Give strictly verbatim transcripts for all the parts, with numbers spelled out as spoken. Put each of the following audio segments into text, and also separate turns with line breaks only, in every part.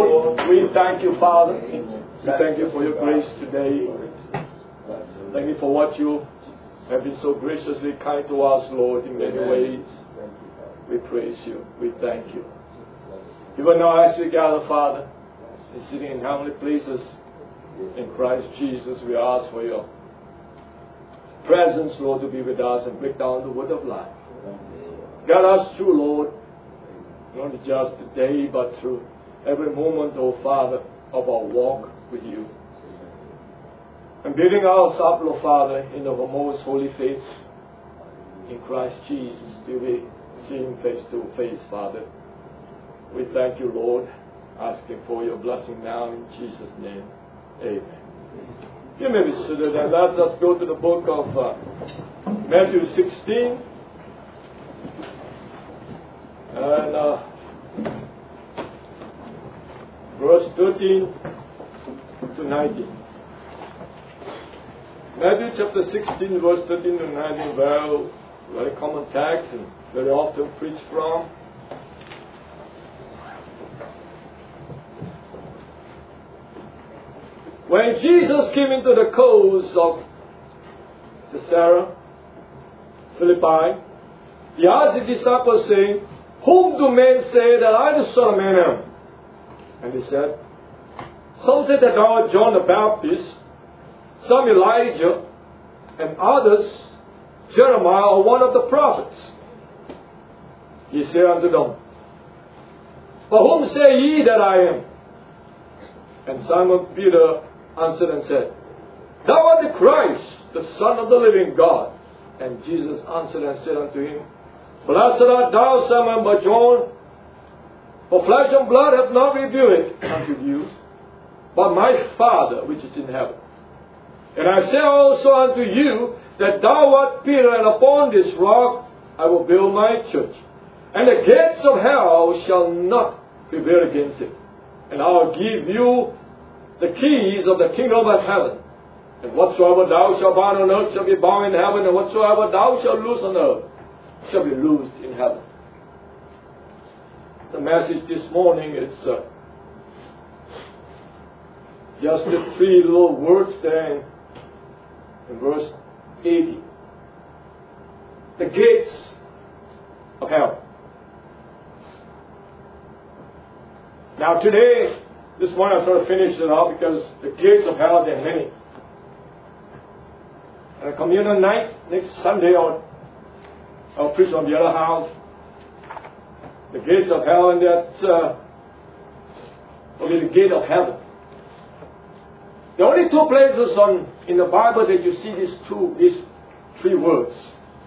Lord, we thank you, Father. We thank you for your grace today. Thank you for what you have been so graciously kind to us, Lord, in many ways. We praise you. We thank you. Even now as we gather, Father, and sitting in heavenly places in Christ Jesus, we ask for your presence, Lord, to be with us and break down the word of life. Guide us through, Lord, not just today, but through every moment, oh Father, of our walk with you. And building us up, Lord Father, in our most holy faith in Christ Jesus, to be seen face to face, Father. We thank you, Lord, asking for your blessing now in Jesus' name. Amen. You may be seated, and let us go to the book of uh, Matthew sixteen. And uh, verse thirteen to nineteen. Matthew chapter sixteen, verse thirteen to nineteen, well, very common text and very often preached from. When Jesus came into the coast of Caesarea Philippi, he asked his disciples, saying, "Whom do men say that I, the Son of Man, am?" And he said, "Some say that thou art John the Baptist, some Elijah, and others Jeremiah or one of the prophets." He said unto them, "But whom say ye that I am?" And Simon Peter answered and said, "Thou art the Christ, the Son of the living God." And Jesus answered and said unto him, "Blessed art thou, Simon Bar-Jonah, for flesh and blood hath not revealed it unto you, but my Father which is in heaven. And I say also unto you, that thou art Peter, and upon this rock I will build my church, and the gates of hell shall not prevail against it. And I will give you the keys of the kingdom of heaven. And whatsoever thou shalt bind on earth shall be bound in heaven, and whatsoever thou shalt loose on earth shall be loosed in heaven." The message this morning is uh, just the three little words there in, in verse eighty. The gates of hell. Now today, this morning I sort of finished it off because the gates of hell, there are many. And a communion night, next Sunday, I'll, I'll preach on the other house. The gates of hell, and that uh, will be the gate of heaven. There are only two places on in the Bible that you see these two, these three words.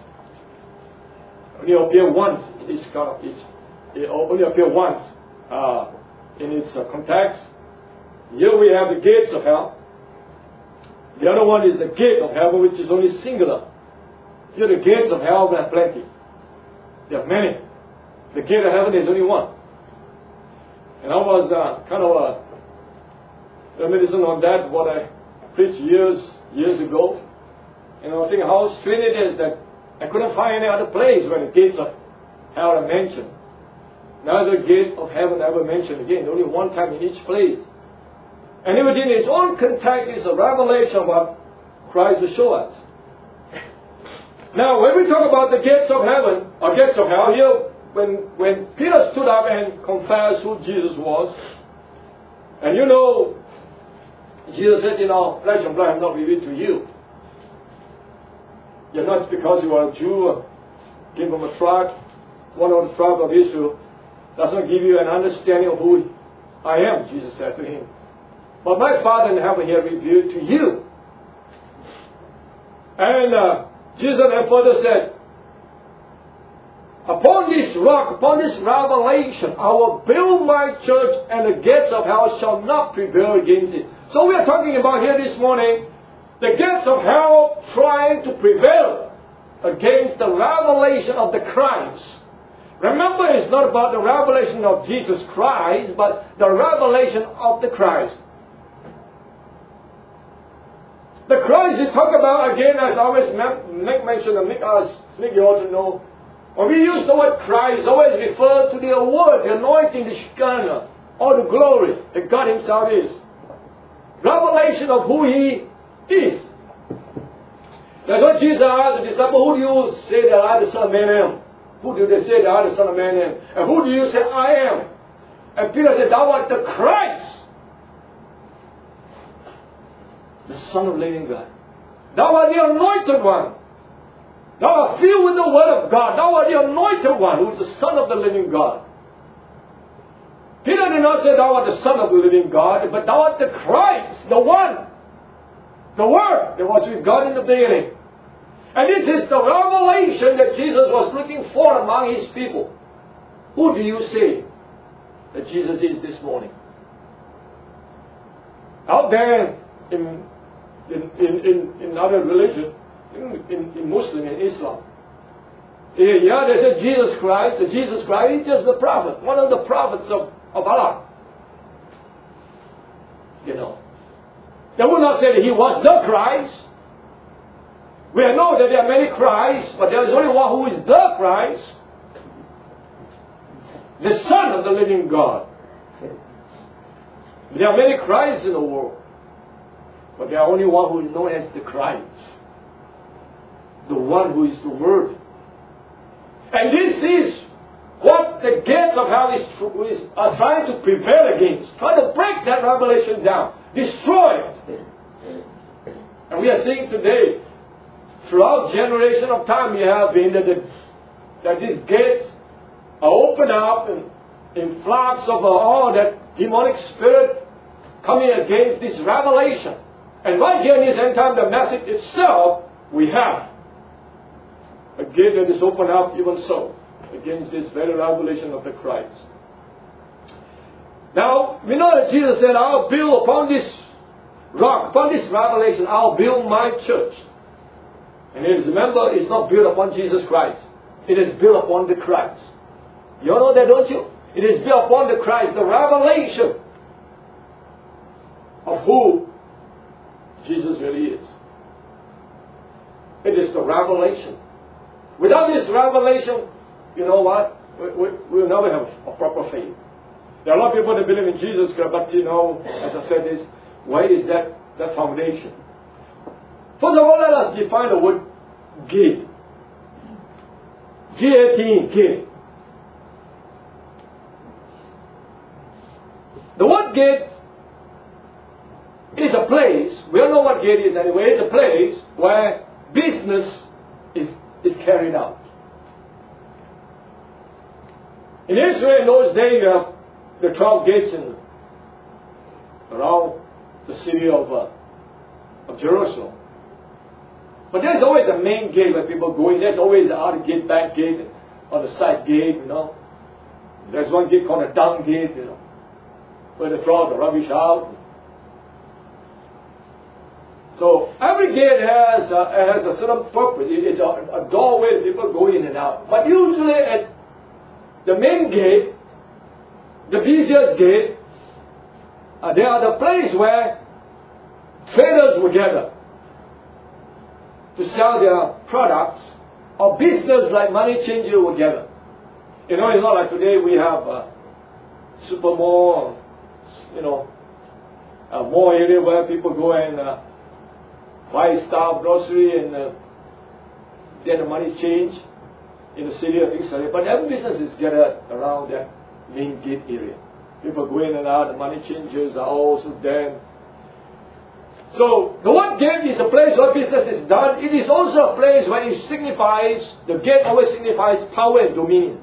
Only appear once in each kind of each. They only appear once uh, in its uh, context. Here we have the gates of hell. The other one is the gate of heaven, which is only singular. Here the gates of hell, there are plenty. There are many. The gate of heaven is only one. And I was uh, kind of uh, reminiscent on that, what I preached years, years ago. And I was thinking how strange it is that I couldn't find any other place where the gates of hell are mentioned. Neither gate of heaven ever mentioned again, only one time in each place. And within its own context is a revelation of what Christ will show us. Now, when we talk about the gates of heaven, or gates of hell, here, when, when Peter stood up and confessed who Jesus was, and you know, Jesus said, you know, flesh and blood have not revealed to you. You're not because you are a Jew, or came from a tribe, one of the tribes of Israel, does not give you an understanding of who I am, Jesus said to him. But my Father in heaven here revealed to you. And uh, Jesus then further said, "Upon this rock, upon this revelation, I will build my church, and the gates of hell shall not prevail against it." So we are talking about here this morning, the gates of hell trying to prevail against the revelation of the Christ. Remember, it's not about the revelation of Jesus Christ, but the revelation of the Christ. The Christ you talk about, again, as I always make mention and make us, make you also know, when we use the word Christ, always refer to the word, the anointing, the Shekinah. all the glory that God Himself is. Revelation of who He is. That's what Jesus asked the disciples, who do you say that I, the Son of Man, am? Who do they say that I, the Son of Man, am? And who do you say I am? And Peter said, thou art the Christ, the Son of the living God. Thou art the anointed one. Thou art filled with the Word of God. Thou art the anointed one, who is the Son of the living God. Peter did not say thou art the Son of the living God, but thou art the Christ, the one, the Word that was with God in the beginning. And this is the revelation that Jesus was looking for among His people. Who do you say that Jesus is this morning? Out there in, in, in, in, in other religion, in, in, in Muslim, in Islam, yeah, they say Jesus Christ, the Jesus Christ is just the prophet, one of the prophets of, of Allah. You know. They will not say that He was the Christ. We know that there are many Christs, but there is only one who is the Christ, the Son of the living God. There are many Christs in the world, but there are only one who is known as the Christ, the one who is the Word. And this is what the gates of hell is, is, are trying to prevail against, trying to break that revelation down, destroy it. And we are seeing today, throughout generation of time, you have been that, the, that these gates are opened up and in floods of all that demonic spirit coming against this revelation. And right here in this end time, the message itself, we have a gate that is opened up even so against this very revelation of the Christ. Now, we know that Jesus said, I'll build upon this rock, upon this revelation, I'll build my church. And it is, remember, it's not built upon Jesus Christ. It is built upon the Christ. You all know that, don't you? It is built upon the Christ, the revelation of who Jesus really is. It is the revelation. Without this revelation, you know what? We, we, we'll never have a proper faith. There are a lot of people that believe in Jesus, but you know, as I said this, where is that, that foundation? First of all, let us define the word gate. G A T E, gate. The word gate is a place, we all know what gate is anyway, it's a place where business is, is carried out. In Israel in those days, you have the twelve gates in, around the city of, uh, of Jerusalem. But there's always a main gate where people go in. There's always the outer gate, back gate, or the side gate, you know. There's one gate called a dung gate, you know, where they throw the rubbish out. So every gate has a, has a certain purpose. It's a, a doorway people go in and out. But usually at the main gate, the busiest gate, uh, they are the place where traders will gather to sell their products, or business like money changer will gather. You know, it's not like today we have a super mall, you know, a mall area where people go and uh, buy stuff, grocery, and uh, get the money change in the city of things like that. But every business is gathered around that main gate area. People go in and out, the money changers are also there. So, the word gate is a place where business is done. It is also a place where it signifies, the gate always signifies power and dominion.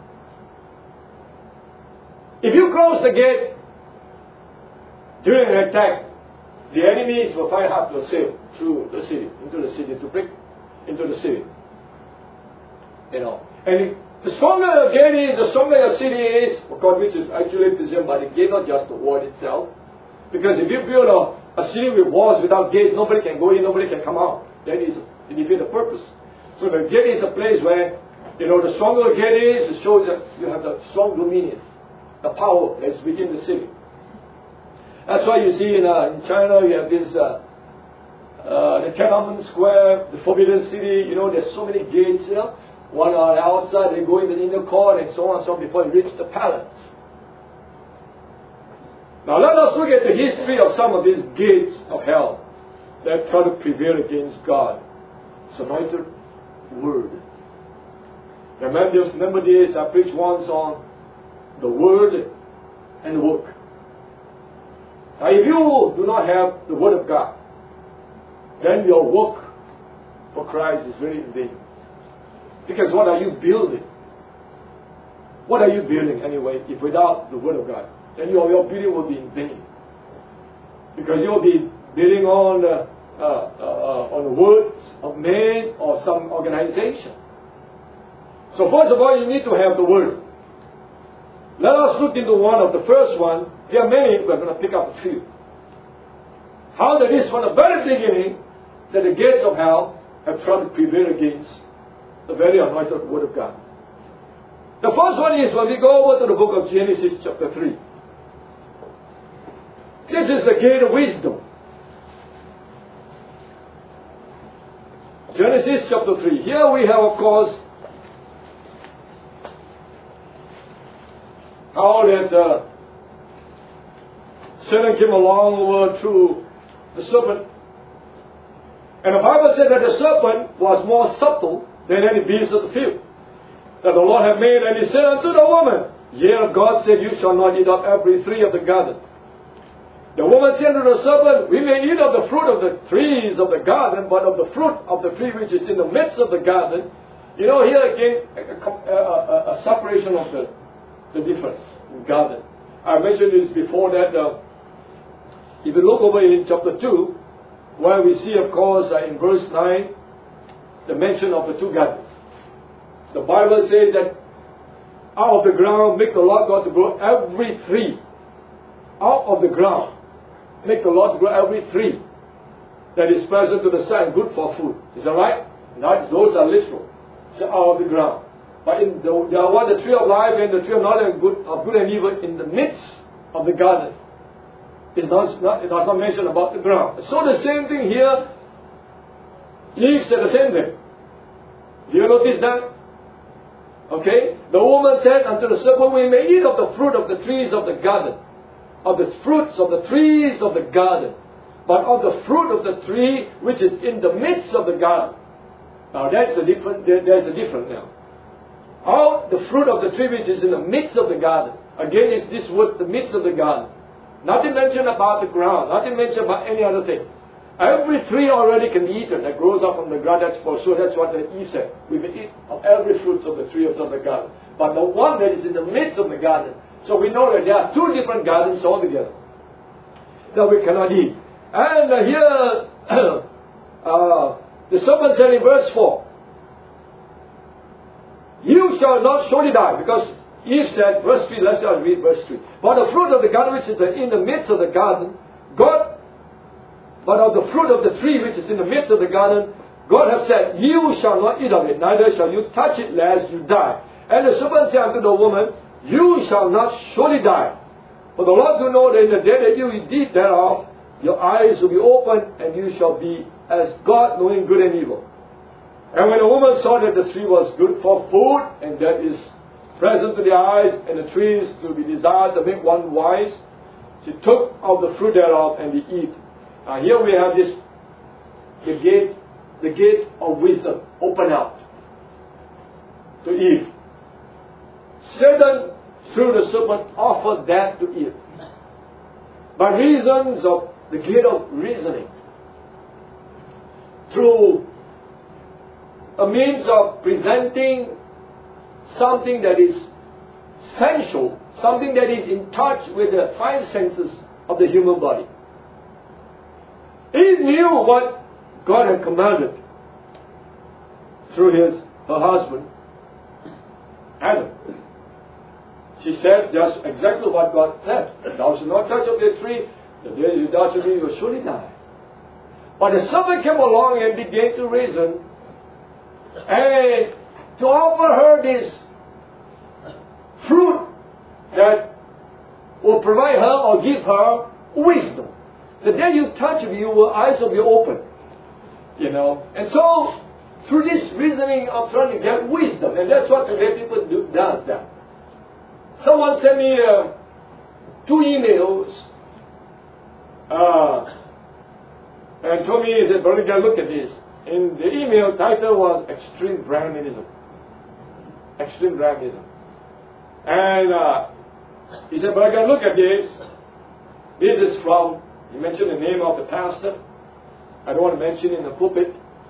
If you close the gate during an attack, the enemies will find hard to sail through the city, into the city, to break into the city. You know. And the stronger the gate is, the stronger your city is, God, which is actually preserved by the gate, not just the wall itself. Because if you build a A city with walls without gates, nobody can go in, nobody can come out. That is, it defeats the purpose. So the gate is a place where, you know, the stronger the gate is, it shows that you have the strong dominion, the power that's within the city. That's why you see in, uh, in China, you have this, uh, uh, the Tiananmen Square, the Forbidden City, you know, there's so many gates, you know. One on the outside, they go in the inner court, and so on and so on, before you reach the palace. Now let us look at the history of some of these gates of hell that try to prevail against God. It's anointed word. Remember, remember this, I preached once on the word and work. Now if you do not have the word of God, then your work for Christ is very in vain. Because what are you building? What are you building anyway if without the word of God? Then your, your building will be in vain. Because you will be building on uh, uh, uh, on words of men or some organization. So first of all, you need to have the word. Let us look into one of the first one. There are many, we're going to pick up a few. How that is from the very beginning that the gates of hell have tried to prevail against the very anointed word of God. The first one is when we go over to the book of Genesis chapter three. This is the gate of wisdom. Genesis chapter three. Here we have, of course, how that uh, Satan came along over through the serpent. And the Bible said that the serpent was more subtle than any beast of the field that the Lord had made. And he said unto the woman, Yea, God said, You shall not eat of every tree of the garden. The woman said to the serpent, We may eat of the fruit of the trees of the garden, but of the fruit of the tree which is in the midst of the garden. You know, here again, a, a, a, a separation of the, the difference in garden. I mentioned this before that uh, if you look over in chapter two, where we see, of course, uh, in verse nine, the mention of the two gardens. The Bible says that out of the ground make the Lord God to grow every tree. Out of the ground make the Lord to grow every tree that is pleasant to the sight and good for food. Is that right? Not, those are literal. It's out of the ground. But in the, there are the tree of life and the tree of knowledge of good, of good and evil in the midst of the garden. It's not, not, it does not mention about the ground. So the same thing here. Eve said the same thing. Do you notice that? Okay? The woman said unto the serpent, We may eat of the fruit of the trees of the garden, of the fruits of the trees of the garden, but of the fruit of the tree which is in the midst of the garden. Now that's a different, there, there's a difference now. How the fruit of the tree which is in the midst of the garden. Again, it's this word, the midst of the garden. Nothing mentioned about the ground. Nothing mentioned about any other thing. Every tree already can be eaten that grows up from the ground. That's for sure. That's what the Eve said. We may eat of every fruit of the trees of the garden. But the one that is in the midst of the garden. So we know that there are two different gardens altogether that we cannot eat. And uh, here, uh, the serpent said in verse four, You shall not surely die, because Eve said, verse three, let's just read verse three. But the fruit of the garden which is in the midst of the garden, God, but of the fruit of the tree which is in the midst of the garden, God has said, You shall not eat of it, neither shall you touch it, lest you die. And the serpent said unto the woman, You shall not surely die. For the Lord do know that in the day that you eat thereof, your eyes will be opened, and you shall be as God, knowing good and evil. And when the woman saw that the tree was good for food, and that is present to the eyes, and the tree is to be desired to make one wise, she took of the fruit thereof, and did eat. Now here we have this, the gate, the gate of wisdom open out to Eve. Satan, through the serpent, offered that to Eve. By reasons of the gate of reasoning, through a means of presenting something that is sensual, something that is in touch with the five senses of the human body. Eve knew what God had commanded through his her husband, Adam. She said just exactly what God said. Thou shalt not touch of the tree, the day you touch of it, you will surely die. But the serpent came along and began to reason, and to offer her this fruit that will provide her or give her wisdom. The day you touch it, your eyes will be open. You know. And so, through this reasoning of trying to get wisdom, and that's what today people do, does that. Someone sent me uh, two emails and told me, he said, Brother Gary, look at this. In the email, title was Extreme Brahmanism. Extreme Brahmanism. And uh, he said, Brother Gary, look at this. This is from, he mentioned the name of the pastor. I don't want to mention it in the pulpit.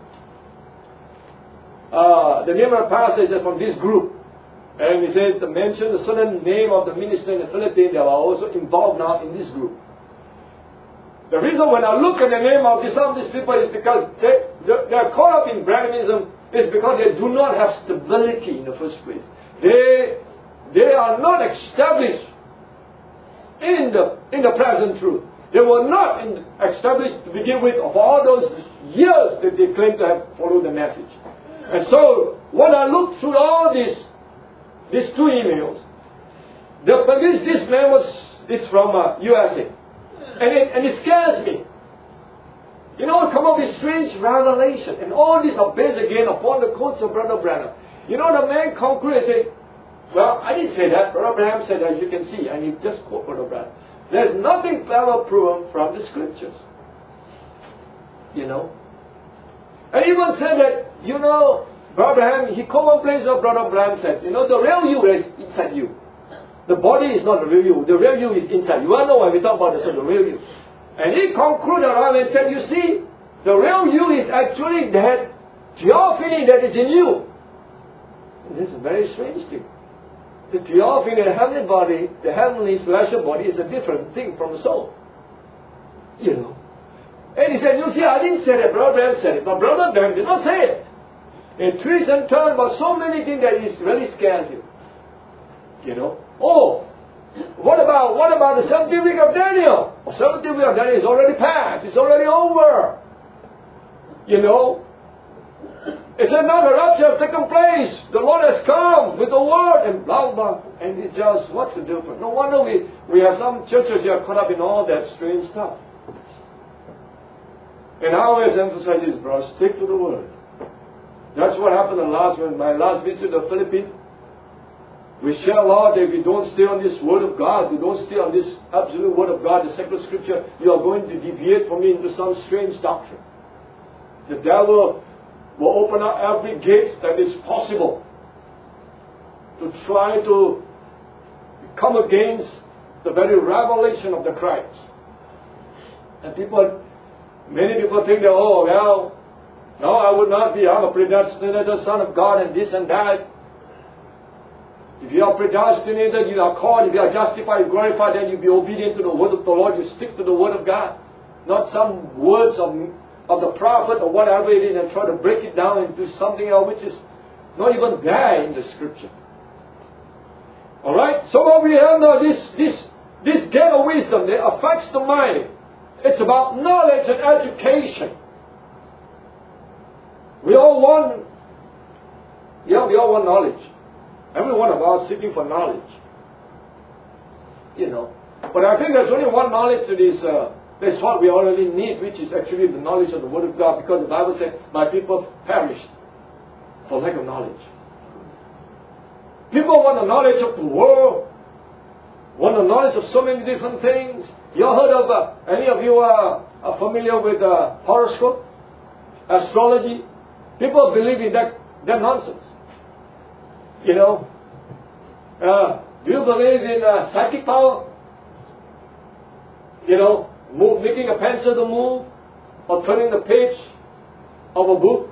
Uh, the name of the pastor is from this group. And he said to mention a certain name of the minister in the Philippines that are also involved now in this group. The reason when I look at the name of some of these people is because they, they are caught up in Brahmanism is because they do not have stability in the first place. They, they are not established in the, in the present truth. They were not in, established to begin with of all those years that they claim to have followed the message. And so, when I look through all these, these two emails, the, this, this man was, it's from uh, U S A. And it, and it scares me. You know, come up with strange revelation. And all these are based again upon the quotes of Brother Branham. You know, the man concluded and said, well, I didn't say that. Brother Branham said that, as you can see. And he just quote Brother Branham. There's nothing ever proven from the scriptures. You know. And even said that, you know, Brother Branham, he commonplace what Brother Branham said. You know, the real you is inside you. The body is not the real you. The real you is inside. You all know when we talk about this, the real you. And he concluded around and said, you see, the real you is actually that theophany that is in you. And this is a very strange thing. The theophany, the heavenly body, the heavenly celestial body is a different thing from the soul. You know. And he said, you see, I didn't say that, Brother Branham said it, but Brother Branham did not say it. It twists and turns about so many things that it really scares you. You know. Oh, what about what about the seventieth week of Daniel? The seventieth week of Daniel is already past. It's already over. You know. It said now the rapture has taken place. The Lord has come with the word and blah blah. And it's just, what's the difference? No wonder we, we have some churches here caught up in all that strange stuff. And I always emphasize this, bro, stick to the word. That's what happened in last when my last visit to the Philippines. We share a lot that if we don't stay on this word of God, we don't stay on this absolute word of God, the sacred scripture, you are going to deviate from it into some strange doctrine. The devil will open up every gate that is possible to try to come against the very revelation of the Christ. And people, many people think that, oh, well, no, I would not be. I'm a predestinated son of God and this and that. If you are predestinated, you are called. If you are justified, glorified, then you be obedient to the word of the Lord. You stick to the word of God. Not some words of, of the prophet or whatever it is and try to break it down into something else which is not even there in the scripture. Alright? So what we have now, this, this, this gate of wisdom that affects the mind. It's about knowledge and education. We all want, yeah, we all want knowledge. Every one of us seeking for knowledge. You know. But I think there's only one knowledge that is, uh, that's what we already need, which is actually the knowledge of the Word of God. Because the Bible said, my people perished for lack of knowledge. People want the knowledge of the world. Want the knowledge of so many different things. You heard of, uh, any of you uh, are familiar with uh, horoscope? Astrology? People believe in that, that nonsense. You know, uh, do you believe in uh, psychic power? You know, move, making a pencil to move, or turning the page of a book?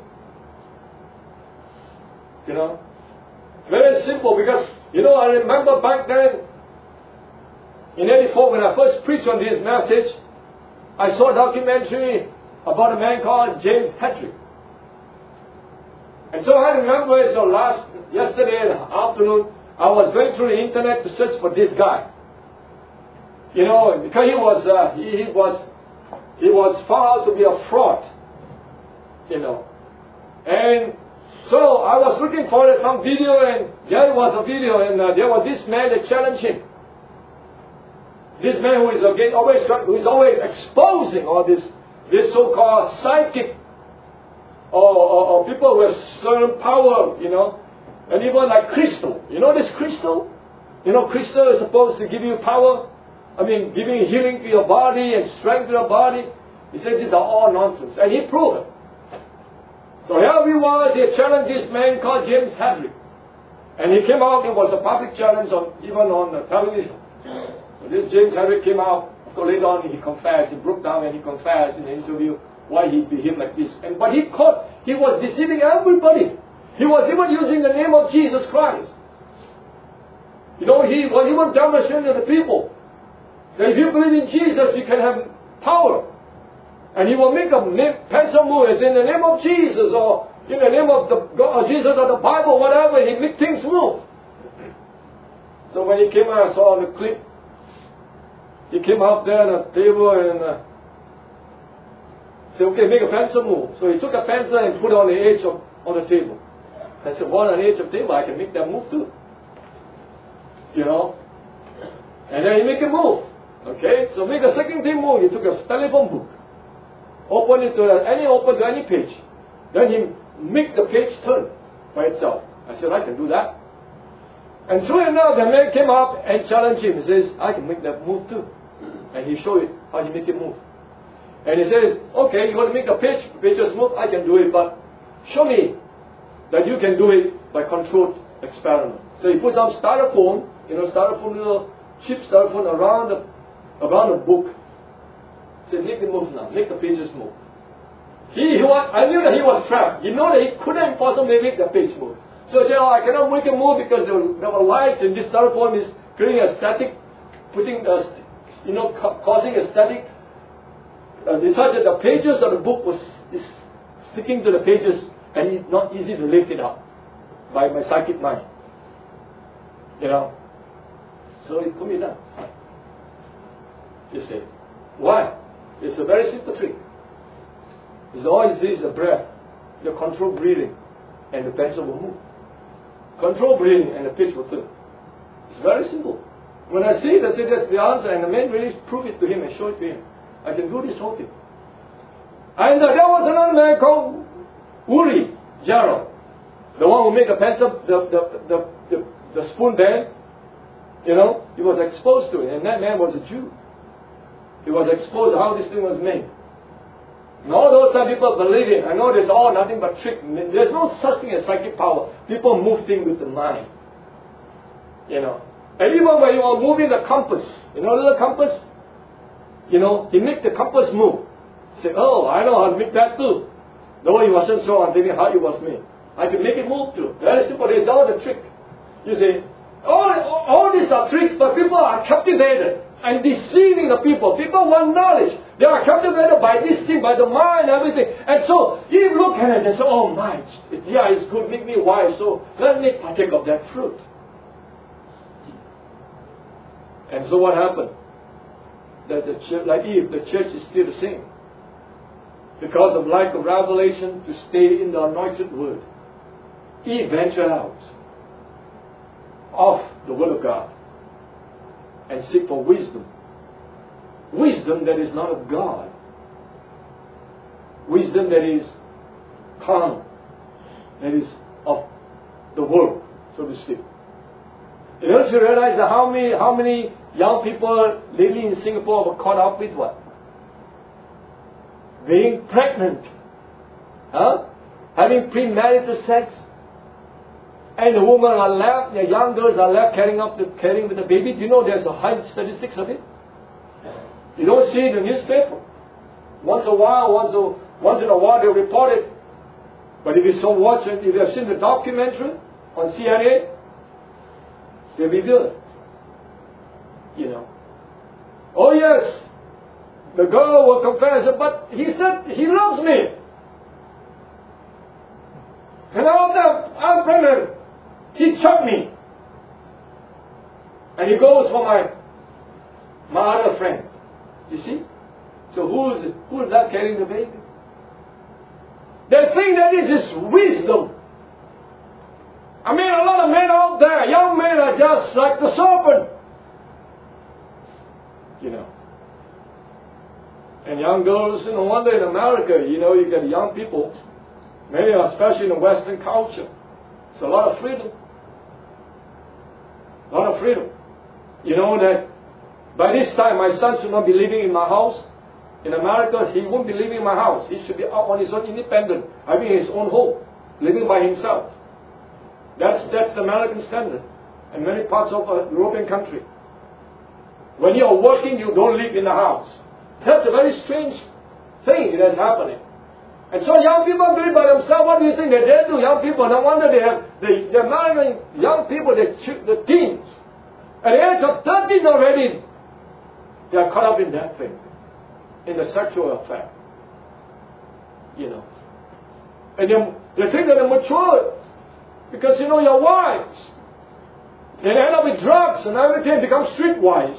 You know, very simple because, you know, I remember back then, in eighty-four, when I first preached on this message, I saw a documentary about a man called James Patrick. And so I remember, so last, yesterday afternoon, I was going through the internet to search for this guy. You know, because he was, uh, he, he was, he was found to be a fraud. You know. And so I was looking for some video, and there was a video, and uh, there was this man that challenged him. This man who is again always, who is always exposing all this, this so-called psychic, or, or, or people with certain power, you know, and even like crystal. You know this crystal? You know, crystal is supposed to give you power. I mean, giving healing to your body and strength to your body. He said, these are all nonsense. And he proved it. So here he was, he challenged this man called James Hadley. And he came out, it was a public challenge on, even on the television. So this James Hadley came out, so later on he confessed, he broke down and he confessed in the interview why he behaved like this. And but he caught, he was deceiving everybody. He was even using the name of Jesus Christ. You know, he was even demonstrating to the people that if you believe in Jesus, you can have power. And he will make a name, pencil move as in the name of Jesus or in the name of the God, or Jesus or the Bible, whatever, he make things move. So when he came out, I saw the clip. He came up there on a table and uh, said, okay, make a pencil move. So he took a pencil and put it on the edge of on the table. I said, well, on the edge of the table, I can make that move too. You know? And then he make a move. Okay? So make a second thing move. He took a telephone book. Open it to any open to any page. Then he make the page turn by itself. I said, I can do that. And sure enough, the man came up and challenged him. He says, I can make that move too. And he showed it how he make it move. And he says, okay, you want to make a page, pages move? I can do it, but show me that you can do it by controlled experiment. So he put some styrofoam, you know, styrofoam, little cheap styrofoam around the around the book. He said, make the move now, make the pages move. He, he was, I knew that he was trapped. He knew that he couldn't possibly make the page move. So he said, oh, I cannot make it move because there was, there was light and this styrofoam is creating a static, putting a, you know, ca causing a static. Uh, such that the pages of the book was is sticking to the pages and it's not easy to lift it up by my psychic mind. You know. So it put me down. You see. Why? It's a very simple trick. It's always this a breath. You control breathing and the pencil will move. Control breathing and the page will turn. It's very simple. When I see it, I say that's the answer, and the man really proved it to him and showed it to him. I can do this whole thing. And uh, there was another man called Uri Gerald, the one who made the pencil, the, the, the, the, the spoon band. You know, he was exposed to it, and that man was a Jew. He was exposed to how this thing was made. And all those time people believe it. I know there's all nothing but trick. There's no such thing as psychic power. People move things with the mind. You know. And even when you are moving the compass, you know, little compass. You know, he make the compass move. Say, oh, I know how to make that too. No, he wasn't sure. I'm thinking how it was made. I can make it move too. Very simple. It's all the trick. You see, all, all these are tricks, but people are captivated and deceiving the people. People want knowledge. They are captivated by this thing, by the mind, everything. And so, you look at it and say, oh my, it, yeah, it's good, make me wise. So, let me partake of that fruit. And so what happened? That the church, like Eve, the church is still the same. Because of lack of revelation to stay in the anointed word. Eve ventured out of the word of God and seek for wisdom. Wisdom that is not of God. Wisdom that is carnal. That is of the world, so to speak. You don't you realize that how many, how many young people lately in Singapore were caught up with what? Being pregnant. Huh? Having premarital sex. And the women are left, the young girls are left carrying up the carrying with the baby. Do you know there's a high statistics of it? You don't see it in the newspaper. Once a while, once a, once in a while they report it. But if you so watch it, if you have seen the documentary on C N A, they reveal it. You know. Oh yes, the girl will confess it, but he said he loves me. And I'm, I'm pregnant. He chucked me. And he goes for my my other friend. You see? So who's who's that carrying the baby? They think that this is wisdom. I mean, a lot of men out there, young men are just like the serpent. You know. And young girls, no wonder in America, you know, you get young people, many especially in the Western culture. It's a lot of freedom. A lot of freedom. You know that by this time my son should not be living in my house. In America, he won't be living in my house. He should be out on his own, independent, having his own home, living by himself. That's, that's the American standard in many parts of a European country. When you are working, you don't live in the house. That's a very strange thing that is happening. And so young people live by themselves. What do you think that they do? Young people, no wonder they have, the, the American young people, the, the teens, at the age of thirteen already, they are caught up in that thing, in the sexual affair. You know. And they, they think that they're mature because, you know, you're wise. They end up with drugs and everything, become streetwise.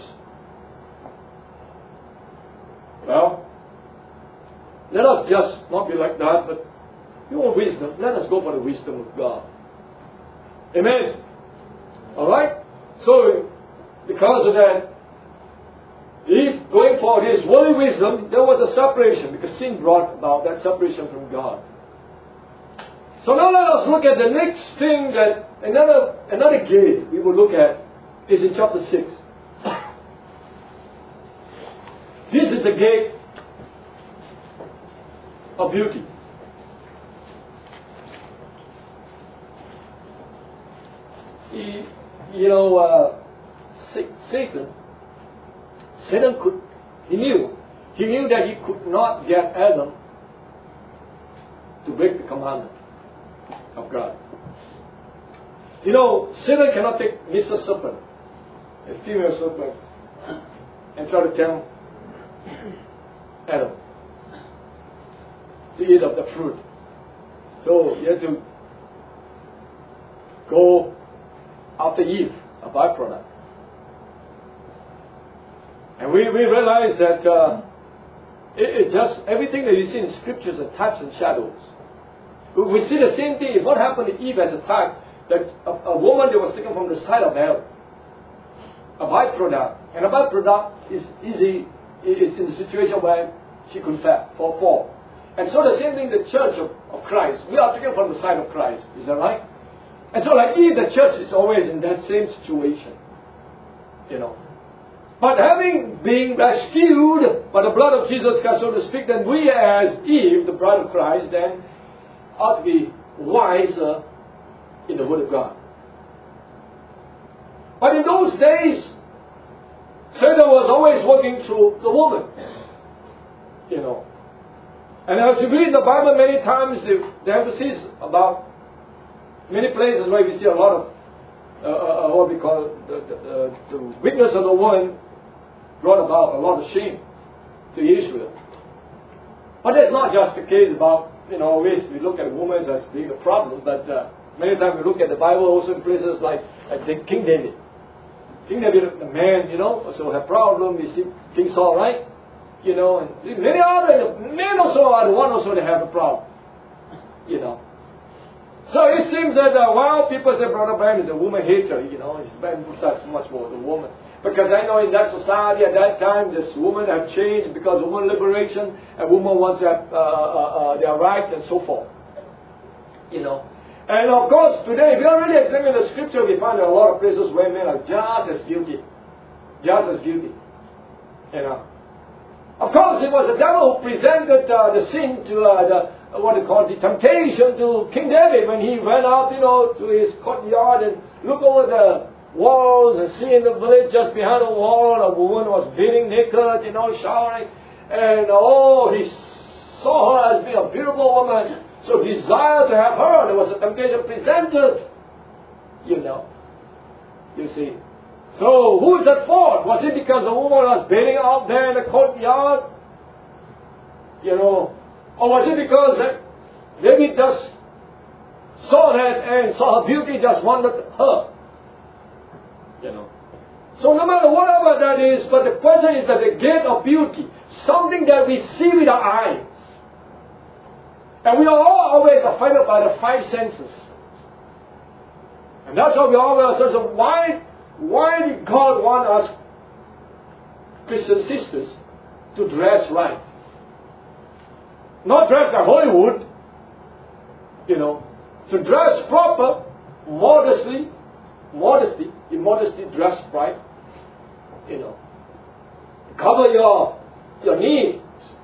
Well, let us just not be like that, but you want wisdom, let us go for the wisdom of God. Amen. Alright? So, because of that, if going for this worldly wisdom, there was a separation, because sin brought about that separation from God. So now let us look at the next thing that, another, another gate we will look at is in chapter six. This is the gate of beauty. He, you know, uh, Satan, Satan could, he knew, he knew that he could not get Adam to break the commandment of God. You know, Satan cannot take Mister Serpent, a female serpent, and try to tempt Adam to eat of the fruit. So you have to go after Eve, a byproduct. And we, we realize that uh, it, it just, everything that you see in scriptures are types and shadows. We see the same thing. What happened to Eve as a type, that a, a woman that was taken from the side of hell, a byproduct. And a byproduct is easy, is in the situation where she could fall. fall. And so the same thing, the church of, of Christ, we are taken from the side of Christ. Is that right? And so like Eve, the church is always in that same situation. You know. But having been rescued by the blood of Jesus Christ, so to speak, then we as Eve, the bride of Christ, then ought to be wiser in the Word of God. But in those days, Satan was always working through the woman. You know. And as you read the Bible many times, the, the emphasis about many places where we see a lot of uh, uh, what we call the, the, uh, the weakness of the woman brought about a lot of shame to Israel. But that's not just the case about, you know, always we look at women as being a problem, but uh, many times we look at the Bible also in places like, like King David. King David, the man, you know, also had problem. We see King Saul, right? You know, and many other men also are the one also that have a problem. You know. So it seems that uh, while people say Brother Branham is a woman hater, you know, he's emphasized much more the woman. Because I know in that society at that time, this woman have changed because of woman liberation, and women want to have uh, uh, uh, their rights and so forth. You know. And of course, today, if you really examine the scripture, we find there are a lot of places where men are just as guilty. Just as guilty. You know. Of course, it was the devil who presented uh, the sin to uh, the, uh, what they call the temptation to King David when he went out, you know, to his courtyard and looked over the walls and see in the village just behind the wall a woman was bathing naked, you know, showering. And oh, he saw her as being a beautiful woman, so desired to have her. There was a temptation presented, you know. You see. So, who is at fault? Was it because the woman was bathing out there in the courtyard? You know. Or was it because that David just saw that and saw her beauty, just wanted her? You know. So, no matter whatever that is, but the question is that the gate of beauty, something that we see with our eyes. And we are all always affected by the five senses. And that's why we always ask ourselves, why Why did God want us, Christian sisters, to dress right? Not dress like Hollywood, you know. To dress proper, modestly, modesty, in modesty, dress right, you know. Cover your, your knees,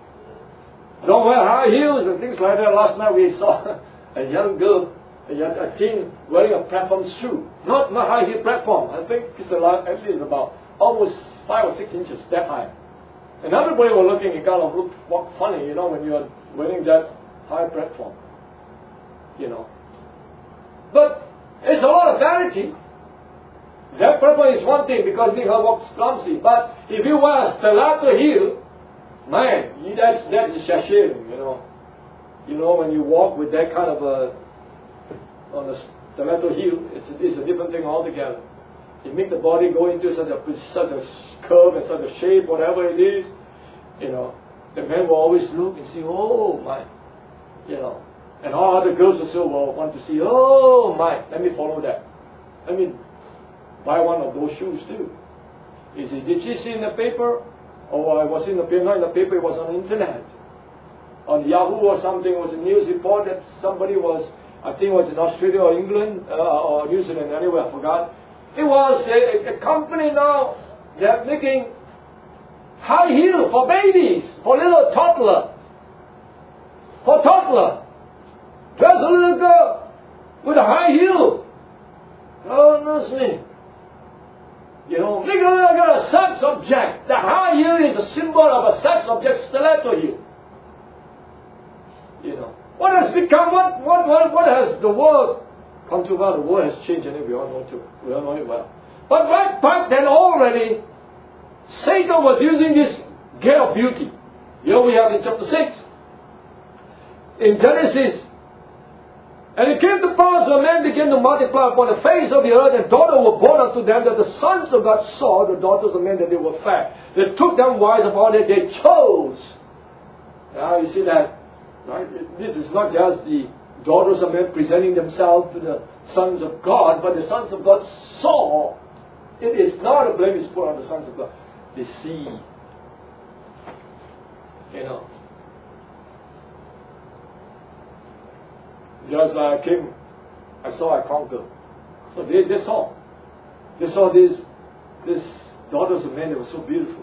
don't wear high heels and things like that. Last night we saw a young girl, a, young, a teen wearing a platform shoe. Not not high heel platform. I think it's a lot, at least about almost five or six inches that high. And everybody was looking, it kind of looked funny, you know, when you are wearing that high platform. You know. But it's a lot of vanity. That platform is one thing because we have walks clumsy. But if you wear a stiletto heel, man, you, that's that's shashim, you know. You know, when you walk with that kind of a on a stiletto heel, it's a, it's a different thing altogether. It makes the body go into such a such a curve and such a shape, whatever it is. You know, the men will always look and see, oh my, you know, and all other girls also will want to see, oh my, let me follow that. Let me buy one of those shoes too. You see, did she see in the paper? Or I was in the paper, not in the paper, it was on the internet. On Yahoo or something, it was a news report that somebody was, I think it was in Australia or England, uh, or New Zealand, anyway, I forgot. It was a, a company now, they're making high heel for babies, for little toddler. For toddler. Dress a little girl with a high heel. Oh, knows me. You know, make a little girl a sex object. The high heel is a symbol of a sex object, stiletto heel. You know. What has become, what, what, what, what has the world come to? Well, the world has changed, and we all know too. We all know it well. But right back then already, Satan was using this gate of beauty. Here we have in chapter six. In Genesis, and it came to pass when men began to multiply upon the face of the earth, and daughters were born unto them, that the sons of God saw the daughters of men that they were fair. They took them wives of all that they chose. Now you see that, right? This is not just the daughters of men presenting themselves to the sons of God, but the sons of God saw. It is not a blemish put on the sons of God. They see. You know. Just like I came, I saw, I conquered. So they, they saw. They saw these, these daughters of men that were so beautiful.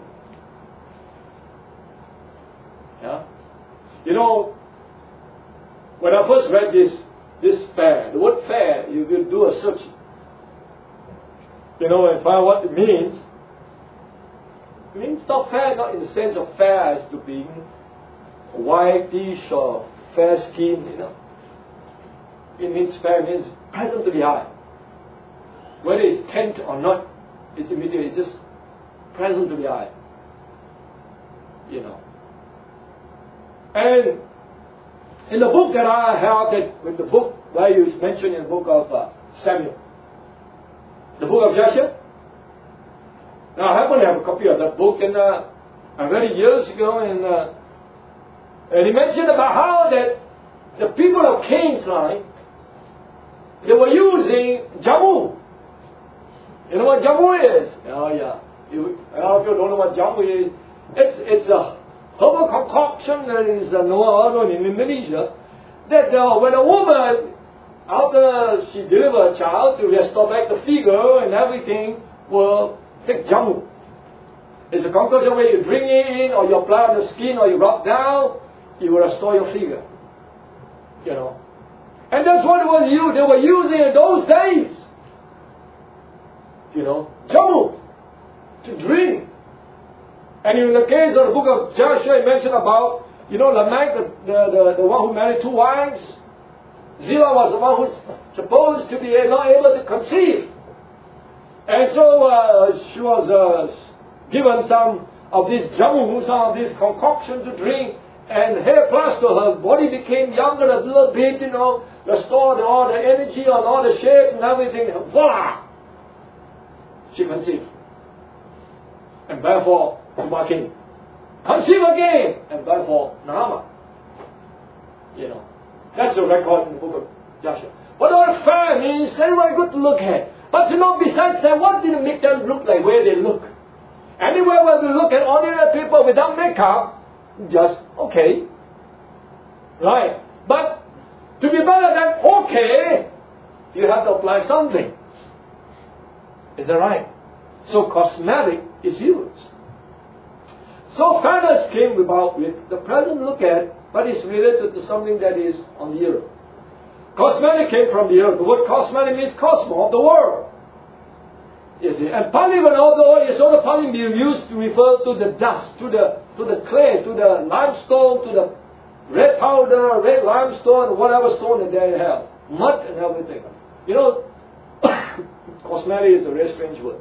Yeah? You know, when I first read this, this fair, the word fair, you will do a search. You know, and find what it means. It means not fair, not in the sense of fair as to being whitish or fair skinned, you know. It means fair, it means pleasant to the eye. Whether it's tint or not, it's immediate, it's just pleasant to the eye. You know. And in the book that I have, that with the book where you mentioned in the book of uh, Samuel, the book of Joshua. Now I happen to have a copy of that book, and uh, I read it years ago, and uh, and he mentioned about how that the people of Cain's line, they were using jamu. You know what jamu is? Oh yeah. You, a lot of people don't know what jamu is. It's it's a herbal concoction that is uh, known in Indonesia. That uh, when a woman, after she delivers a child, to restore back the figure and everything, will take jamu. It's a concoction where you drink it in, or you apply on the skin, or you rub down, you will restore your figure. You know. And that's what it was used. They were using in those days. You know, jamu to drink. And in the case of the book of Joshua, it mentioned about, you know, Lamech, the, the, the, the one who married two wives. Zillah was the one who's supposed to be not able to conceive. And so uh, she was uh, given some of this jamu, some of this concoction to drink. And hair plaster, her body became younger a little bit, you know, restored all the energy and all the shape and everything. Voila! She conceived. And therefore, Tumakin. Conceive again! And therefore, Nahama. You know. That's the record in the book of Joshua. What all fair means, very, very good to look at. But you know, besides that, what did it make them look like where they look? Anywhere where we look at ordinary people without makeup, just okay. Right. But to be better than okay, you have to apply something. Is that right? So cosmetic is used. So fairness came about with the present look at but it's related to something that is on the earth. Cosmetic came from the earth. The word cosmetic means cosmos, the world. You see, and partly when all the oil is also partly being used to refer to the dust, to the to the clay, to the limestone, to the red powder, red limestone, whatever stone that they have, mud and everything. You know, cosmetic is a very strange word.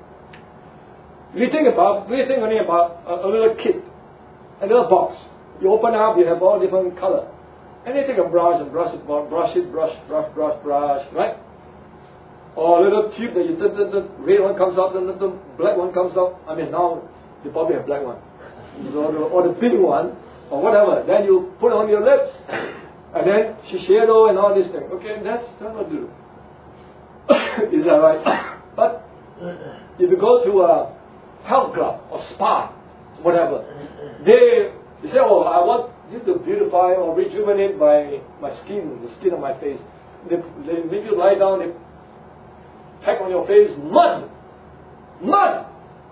We think about, we think only about a, a little kit, a little box. You open up, you have all different color, and you take a brush and brush it, brush it, brush, brush, brush, brush, right? Or a little tube that you, the, the, the red one comes out, the, the black one comes out. I mean, now you probably have black one, or the, or the pink one, or whatever. Then you put it on your lips, and then shiseido and all this thing. Okay, that's that's what you do. Is that right? But if you go to a health club or spa, whatever, they, they say, "Oh, I want you to beautify or rejuvenate my my skin, the skin of my face." They, they make you lie down. They pack on your face mud. Mud!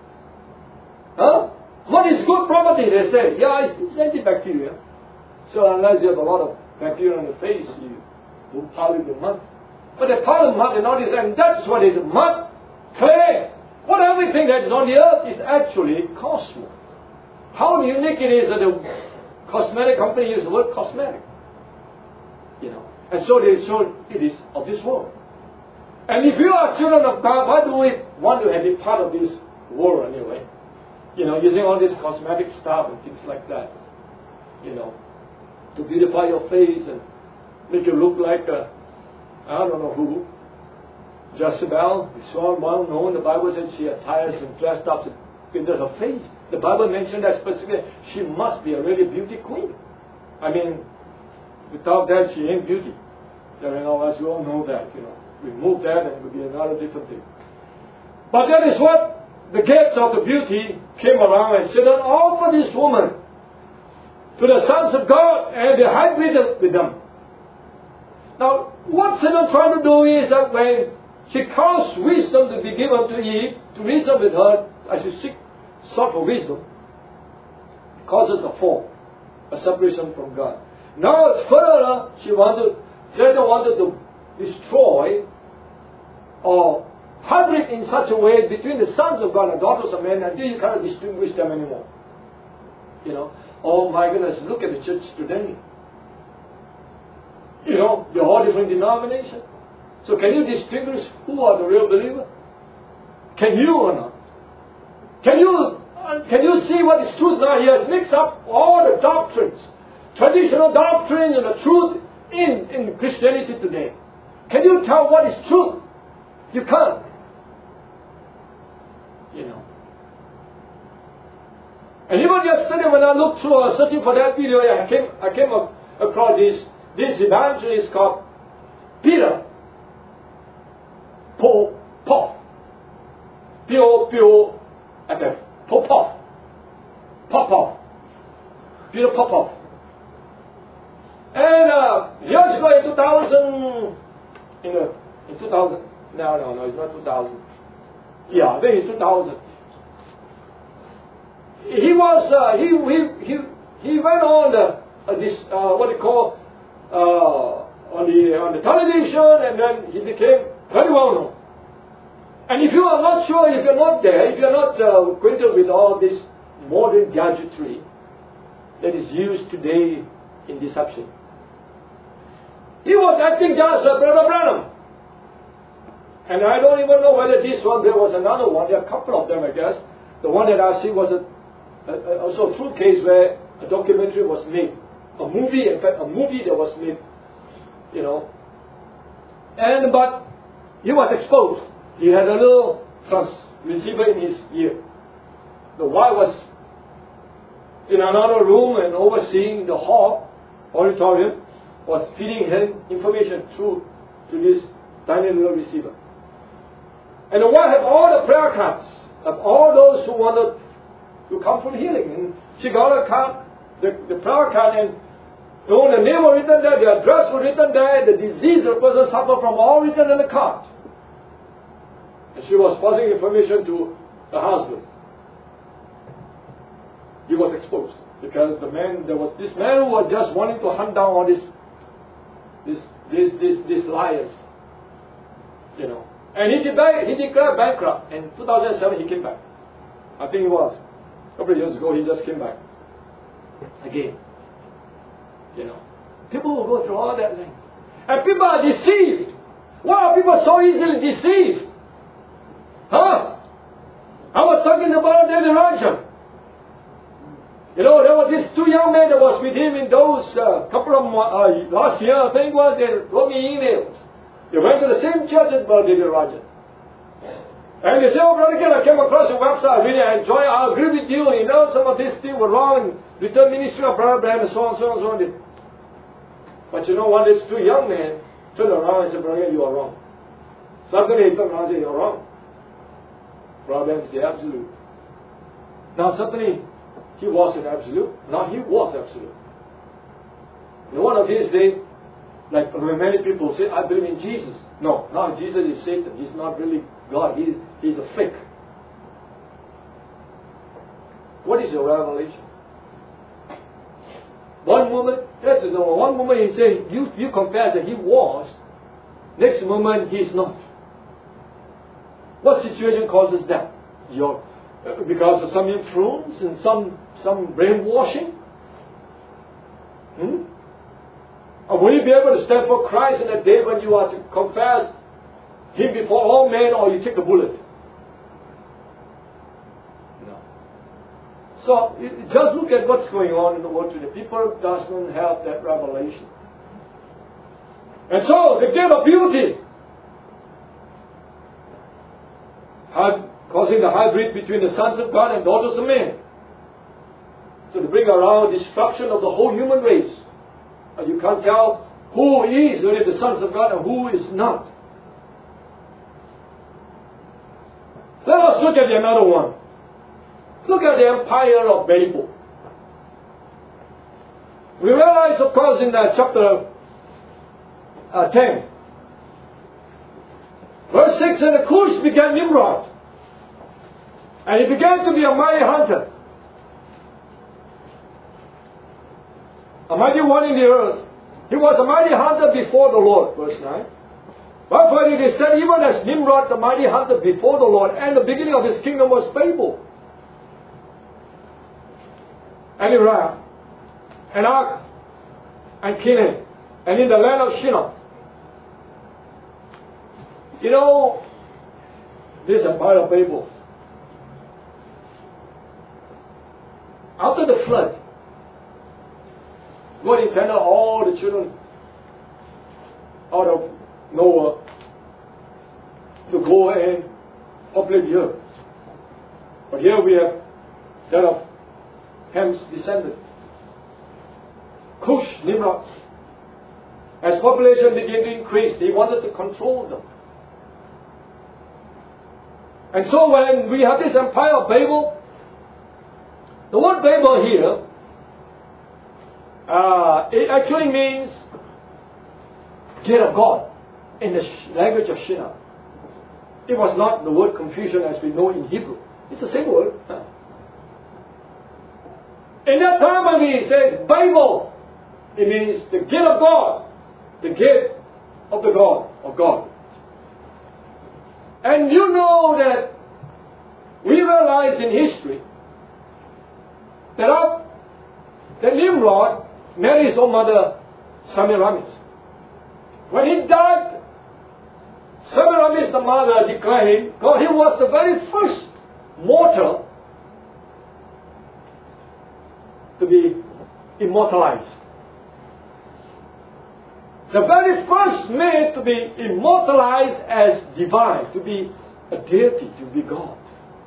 Huh? Mud is good property, they say. Yeah, it's, it's antibacterial. So unless you have a lot of bacteria on your face, you don't pile it with mud. But they pile the mud and all this, and that's what is mud, clay. What everything that is on the earth is actually cosmos. How unique it is that the cosmetic company uses the word cosmetic. You know. And so they show it is of this world. And if you are children of God, why do we want to have been part of this world anyway? You know, using all this cosmetic stuff and things like that. You know, to beautify your face and make you look like a, I don't know who, Jezebel. It's well known. The Bible said she attires and dressed up into her face. The Bible mentioned that specifically. She must be a really beauty queen. I mean, without that, she ain't beauty. You know, as we all know that, you know. Remove that and it would be another different thing. But that is what the gates of the beauty came around and said, offer this woman to the sons of God, and they hybrid with them. Now, what Satan trying to do is that when she caused wisdom to be given to Eve, to reason with her, as she seek, sought for wisdom, it causes a fall, a separation from God. Now, further, she wanted, Satan wanted to destroy or hybrid in such a way between the sons of God and daughters of men until you cannot distinguish them anymore. You know, oh my goodness, look at the church today. You know, they're all different denominations. So can you distinguish who are the real believer? Can you or not? Can you can you see what is truth now? He has mixed up all the doctrines, traditional doctrines and the truth in, in Christianity today. Can you tell what is truth? You can't. You know. And even yesterday when I looked through, I was searching for that video, I came, I came up, across this, this evangelist called Peter Popov. P O P O F F. Popov. Popov. Peter Popov. And uh, years ago in two thousand, in, uh, in two thousand, no, no, no, it's not two thousand. Yeah, I think it's two thousand. He was, uh, he, he, he, he went on the, uh, this, uh, what they call, uh, on the, on the television, and then he became very well known. And if you are not sure, if you're not there, if you're not uh, acquainted with all this modern gadgetry that is used today in deception, he was acting just as Brother Branham. And I don't even know whether this one, there was another one, there are a couple of them, I guess. The one that I see was a, a, a, also a true case where a documentary was made. A movie, in fact, a movie that was made, you know. And, but, he was exposed. He had a little trans receiver in his ear. The wife was in another room and overseeing the hall, auditorium, was feeding him information through to this tiny little receiver. And the wife had all the prayer cards of all those who wanted to come for healing. And she got a card, the, the prayer card, and you know, the name was written there, the address was written there, the disease the person suffered from, all written in the card. And she was passing information to the husband. He was exposed. Because the man, there was this man who was just wanting to hunt down all these, these, these, these, these liars. You know. And he declared, he declared bankrupt. In two thousand seven he came back. I think it was. A couple of years ago he just came back. Again. You know. People will go through all that thing. And people are deceived. Why are people so easily deceived? Huh? I was talking about David Rajan. You know, there were these two young men that was with him in those uh, couple of uh, last year, I think was, they wrote me emails. They went to the same church as Brother David Rajan. And they said, oh, Brother Ken, I came across your website, really I enjoy it, I agree with you, you know, some of these things were wrong, return ministry of Brother Abraham and so on, so on, so on. But you know what, these two young men turned around and said, Brother Ken, you are wrong. Suddenly he turned around and said, you're wrong. Brother Abraham is the absolute. Now suddenly, he was an absolute. Now he was absolute. And one of these days, like many people say, I believe in Jesus. No, no, Jesus is Satan. He's not really God. He's, he's a fake. What is your revelation? One moment, that's the one. One moment he said, you, you confess that he was. Next moment, he's not. What situation causes that? Your Because of some influence and some some brainwashing? Hmm? Or will you be able to stand for Christ in a day when you are to confess Him before all men, or you take the bullet? No. So just look at what's going on in the world today. People doesn't have that revelation. And so the gift of beauty, had causing the hybrid between the sons of God and daughters of men. So to bring around destruction of the whole human race. And you can't tell who is really the sons of God and who is not. Let us look at another one. Look at the empire of Babel. We realize, of course, in that chapter uh, ten, verse six, and the Cush began Nimrod. And he began to be a mighty hunter. A mighty one in the earth. He was a mighty hunter before the Lord, verse nine. Wherefore it is said, even as Nimrod, the mighty hunter before the Lord, and the beginning of his kingdom was Babel. And Iraq, and Ak, and Canaan, and in the land of Shinar. You know, this empire of Babel, after the flood, God intended all the children out of Noah to go and populate the earth. But here we have that of Ham's descendant, Cush, Nimrod. As population began to increase, he wanted to control them. And so when we have this empire of Babel, the word Babel here, uh, it actually means gate of God in the language of Shinar. It was not the word confusion as we know in Hebrew. It's the same word. In that time when he says Babel, it means the gate of God, the gate of the God, of God. And you know that we realize in history that, up, that Nimrod married his own mother, Semiramis. When he died, Semiramis, the mother, declared him, God, he was the very first mortal to be immortalized. The very first man to be immortalized as divine, to be a deity, to be God.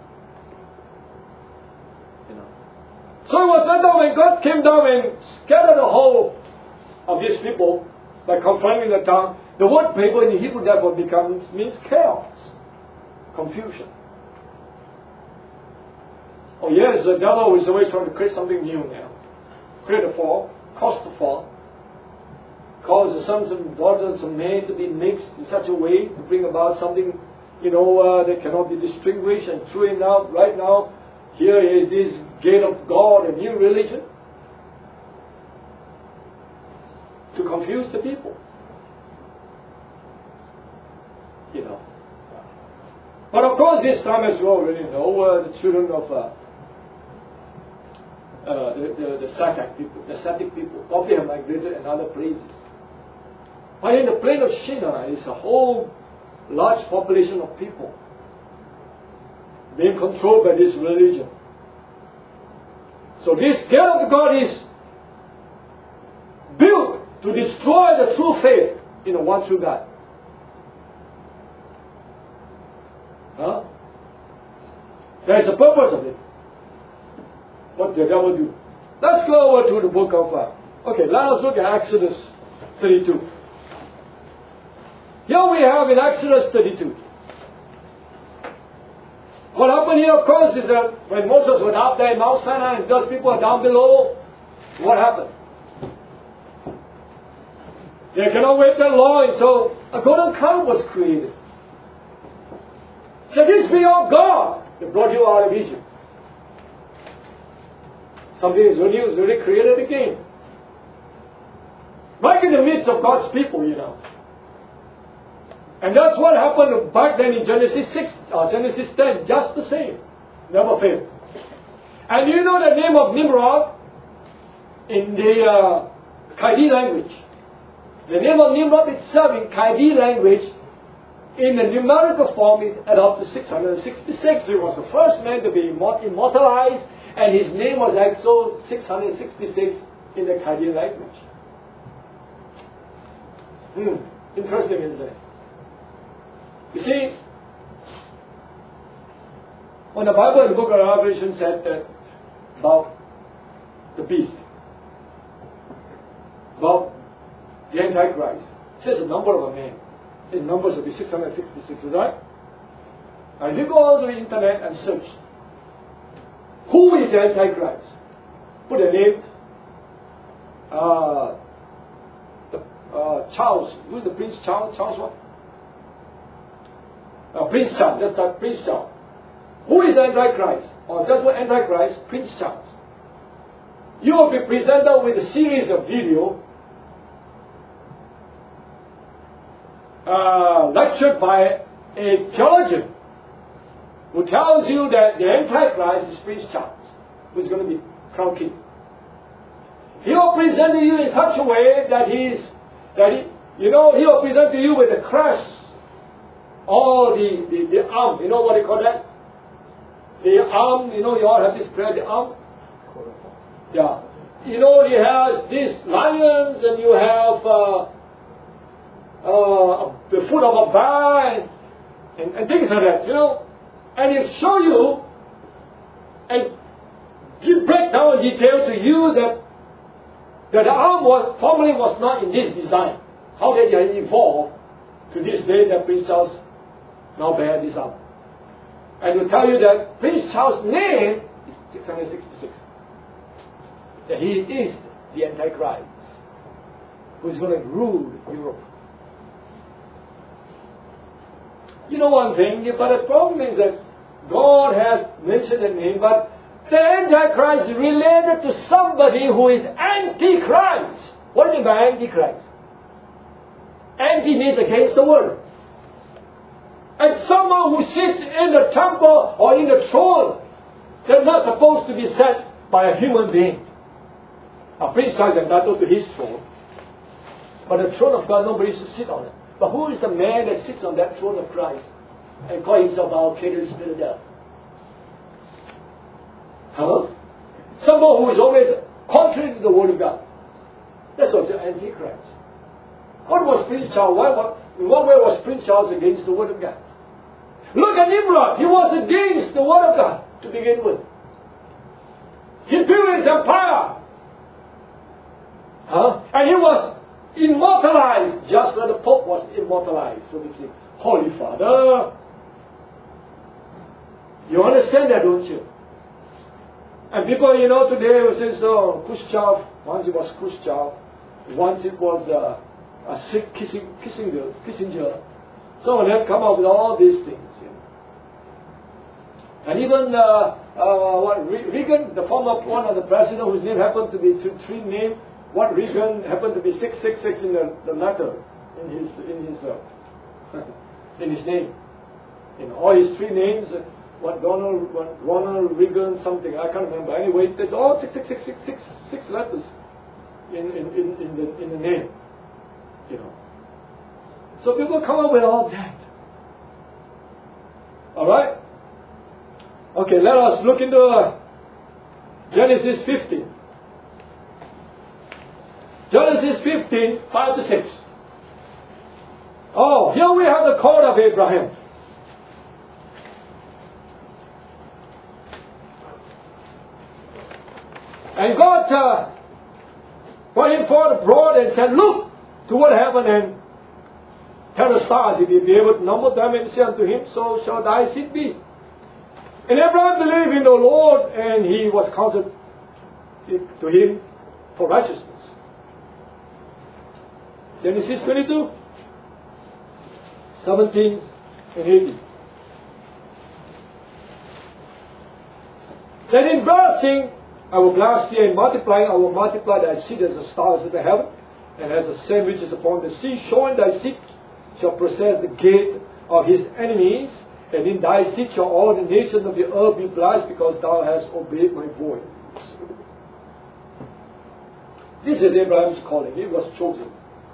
You know. So it was that when God came down and scattered the whole of these people by confronting the town, the word Babel in Hebrew therefore becomes means chaos, confusion. Oh yes, the devil is always trying to create something new now. Create a fall, cause the fall, cause the sons and daughters of men to be mixed in such a way to bring about something, you know, uh, that cannot be distinguished. And true enough, right now, here is this gate of God, a new religion. to confuse the people. You know. But of course, this time, as you already know, uh, the children of uh, uh, the, the, the Satak people, the Satic people, probably have migrated in other places. But in the plain of Shinar is a whole large population of people being controlled by this religion. So this gate of God is built to destroy the true faith in the one true God. Huh? There's a purpose of it. What the devil do? Let's go over to the book of, uh, okay, let us look at Exodus thirty-two. Here we have in Exodus thirty-two. What happened here, of course, is that when Moses went up there in Mount Sinai and those people are down below, what happened? They cannot wait that long, and so a golden calf was created. So this be your God that brought you out of Egypt. Something is already, was already created again. Right in the midst of God's people, you know. And that's what happened back then in Genesis six, uh, Genesis ten, just the same. Never failed. And you know the name of Nimrod in the uh, Chaldee language. The name of Nimrod itself in Chaldee language, in the numerical form, is add up to six hundred sixty-six. He was the first man to be immortalized, and his name was also six hundred sixty-six in the Chaldee language. Hmm, interesting, isn't it? You see, when the Bible in the book of Revelation said that about the beast, about the Antichrist, it says the number of a man. His numbers will be six hundred sixty-six, is that right? Now if you go on to the internet and search, who is the Antichrist? Put a name, uh, the, uh, Charles, who is the Prince Charles? Charles what? Uh, Prince Charles, just that Prince Charles. Who is the Antichrist? Or just what Antichrist? Prince Charles. You will be presented with a series of video uh, lectured by a theologian who tells you that the Antichrist is Prince Charles, who is going to be crowned king. He will present to you in such a way that he's that he, you know, he will present to you with the crest. Or the, the, the arm, you know what they call that? The arm, you know, you all have this prayer, the arm. Yeah. You know, he has these lions and you have uh, uh, the foot of a bear and, and things like that, you know. And he'll show you and give breakdown in detail to you that, that the arm was, formerly was not in this design. How did it evolve to this day that Prince Charles now bear this arm? And will tell you that Prince Charles' name is six hundred sixty-six. That he is the Antichrist who is going to rule Europe. You know one thing, but the problem is that God has mentioned the name, but the Antichrist is related to somebody who is Antichrist. What do you mean by Antichrist? Anti means against the word. And someone who sits in the temple or in the throne, they're not supposed to be set by a human being. A Prince Charles is entitled to his throne, but the throne of God, nobody should sit on it. But who is the man that sits on that throne of Christ and calls himself our Creator Spirit of death? Huh? Someone who is always contrary to the Word of God. That's also Antichrist. What was Prince Charles? Why, what, in what way was Prince Charles against the Word of God? Look at Nimrod. He was against the Word of God to begin with. He built his empire. Huh? And he was immortalized just like the Pope was immortalized. So we say, Holy Father. You understand that, don't you? And people, you know, today will say, so, Khrushchev, once it was Khrushchev, once it was uh, a sick kissing, kissing girl, Kissinger. So they have come up with all these things. You know. And even uh, uh, what, Reagan, the former one of the president whose name happened to be three named what Regan happened to be six six six in the, the letter, in his in his uh, in his name. You know, all his three names, uh, what Donald, what Ronald Reagan, something, I can't remember. Anyway, it's all six six six six six six letters in, in, in, in the in the name. You know. So people come up with all that. Alright? Okay, let us look into uh, Genesis fifteen. Genesis fifteen, five to six. Oh, here we have the call of Abraham. And God uh, brought him forth abroad and said, look toward heaven and tell the stars, if you be able to number them, and say unto him, so shall thy seed be. And Abraham believed in the Lord, and he was counted to him for righteousness. Genesis twenty-two, seventeen and eighteen. Then in blessing, I will bless thee, and multiplying, I will multiply thy seed as the stars of the heaven, and as the sand which is upon the sea, showing thy seed shall possess the gate of his enemies, and in thy seed shall all the nations of the earth be blessed, because thou hast obeyed my voice. This is Abraham's calling. He was chosen.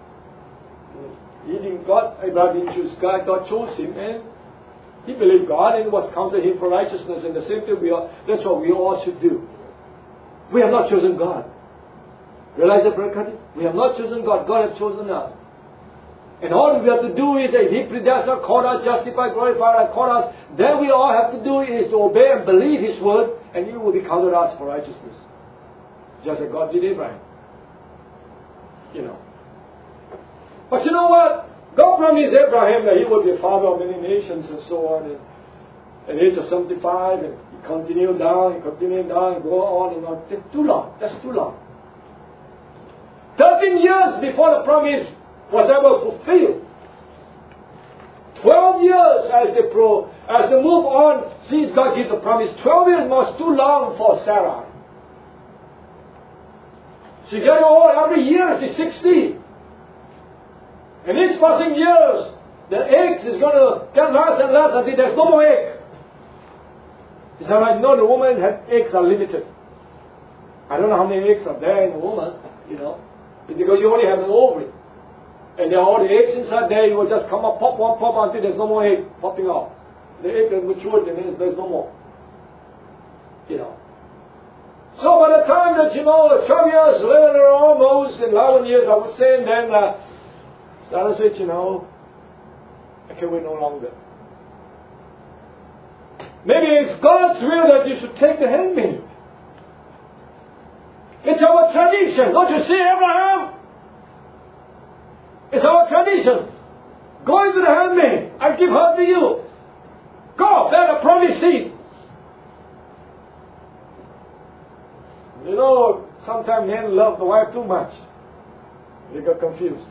He didn't, God, Abraham didn't choose God. God chose him, and he believed God, and was counted him for righteousness. And the same thing we are. That's what we all should do. We have not chosen God. Realize that, Brother Cuddy? We have not chosen God. God has chosen us. And all we have to do is that He predestined, called us, justified, glorified, and called us. Then we all have to do is to obey and believe His word, and He will be counted us for righteousness. Just as God did Abraham. You know. But you know what? God promised Abraham that he would be a father of many nations and so on. And at the age of seventy-five, and he continued down, and continued down, and go on and on. It's too long. That's too long. Thirteen years before the promise was ever fulfilled. Twelve years as they pro, as they move on, since God gave the promise. Twelve years was too long for Sarah. She getting old. Every year she's sixty. And each passing years, the eggs is going to get less and less until there's no more egg. Is that right? No, the woman had eggs are limited. I don't know how many eggs are there in a woman, you know, because you only have an ovary. And there are all the eggs inside there, you will just come up, pop one, pop until there's no more egg popping out. The egg has matured and then there's no more. You know. So by the time that, you know, twelve years later, almost eleven years, I would say, and then uh, Sarah said, you know, I can wait no longer. Maybe it's God's will that you should take the handmaid. It's our tradition. Don't you see, Abraham? It's our tradition. Go into the handmaid. I give her to you. Go, bear the promised seed. You know, sometimes men love the wife too much. They got confused.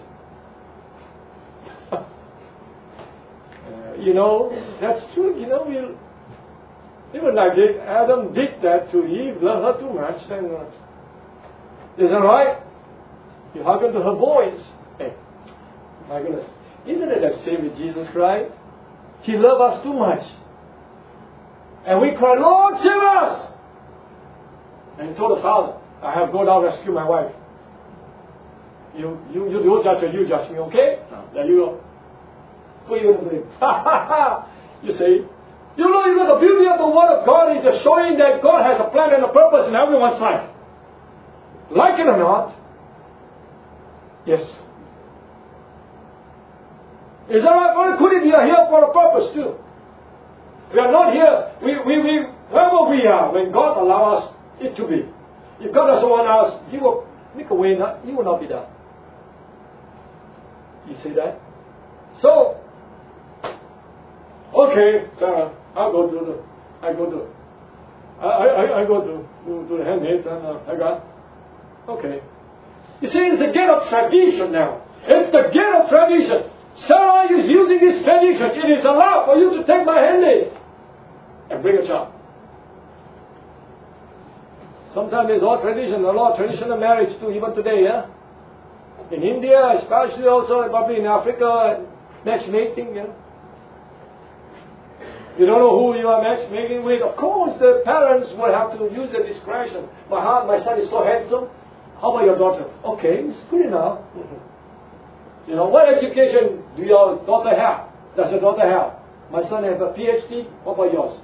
uh, you know, that's true. You know, we'll, even like Adam did that to Eve, love her too much. Then, uh, is that right? You hearken to her voice. Hey, my goodness. Isn't it the same with Jesus Christ? He loved us too much. And we cry, Lord, save us! And he told the Father, I have go down rescue my wife. You you you don't judge her, you judge me, okay? No. There you go. Who are you going to blame? Ha ha ha! You see? You know, you know, the beauty of the Word of God is just showing that God has a plan and a purpose in everyone's life. Like it or not. Yes. Is that right? Well, could it be here for a purpose too? We are not here. We, we, we, wherever we are, when God allows us it to be. If God doesn't want us, He will make a way, not, He will not be done. You see that? So, okay, Sarah, I'll go to the, I go to, I, I, I go to, to, to the handmaid and uh, I got, okay. You see, it's the gate of tradition now. It's the gate of tradition. Sarah is using this tradition. It is allowed for you to take my handmaid and bring a child. Sometimes there's all tradition, a lot of traditional marriage too, even today, yeah? In India, especially also, probably in Africa, matchmaking, yeah? You don't know who you are matchmaking with. Of course, the parents will have to use their discretion. My heart, my son is so handsome. How about your daughter? Okay, it's good enough. You know, what education do your daughter have? Does your daughter have? My son has a P H D. What about yours?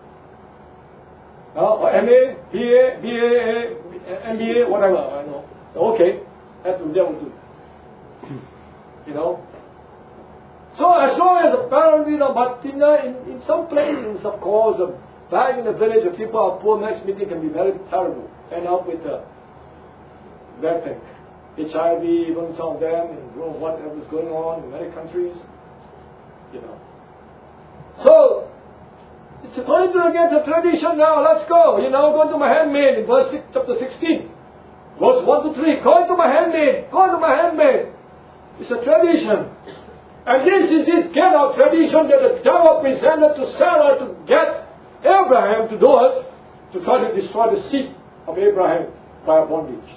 Uh, or M A, B A, B A, M B A, whatever. I know. Okay, that will, that will do. You know. So as long as a parent, you know, but in, uh, in, in some places, of course, uh, back in the village, if people are poor, matchmaking can be very terrible. End up with uh, bad thing. H I V, even some of them, and you know, whatever's going on in many countries, you know. So, it's according to against the tradition now, let's go. You know, go to my handmaid in verse six, chapter sixteen. Verse one to three, go into my handmaid, go into my handmaid. It's a tradition. And this is this kind of tradition that the devil presented to Sarah to get Abraham to do it, to try to destroy the seed of Abraham by a bondage.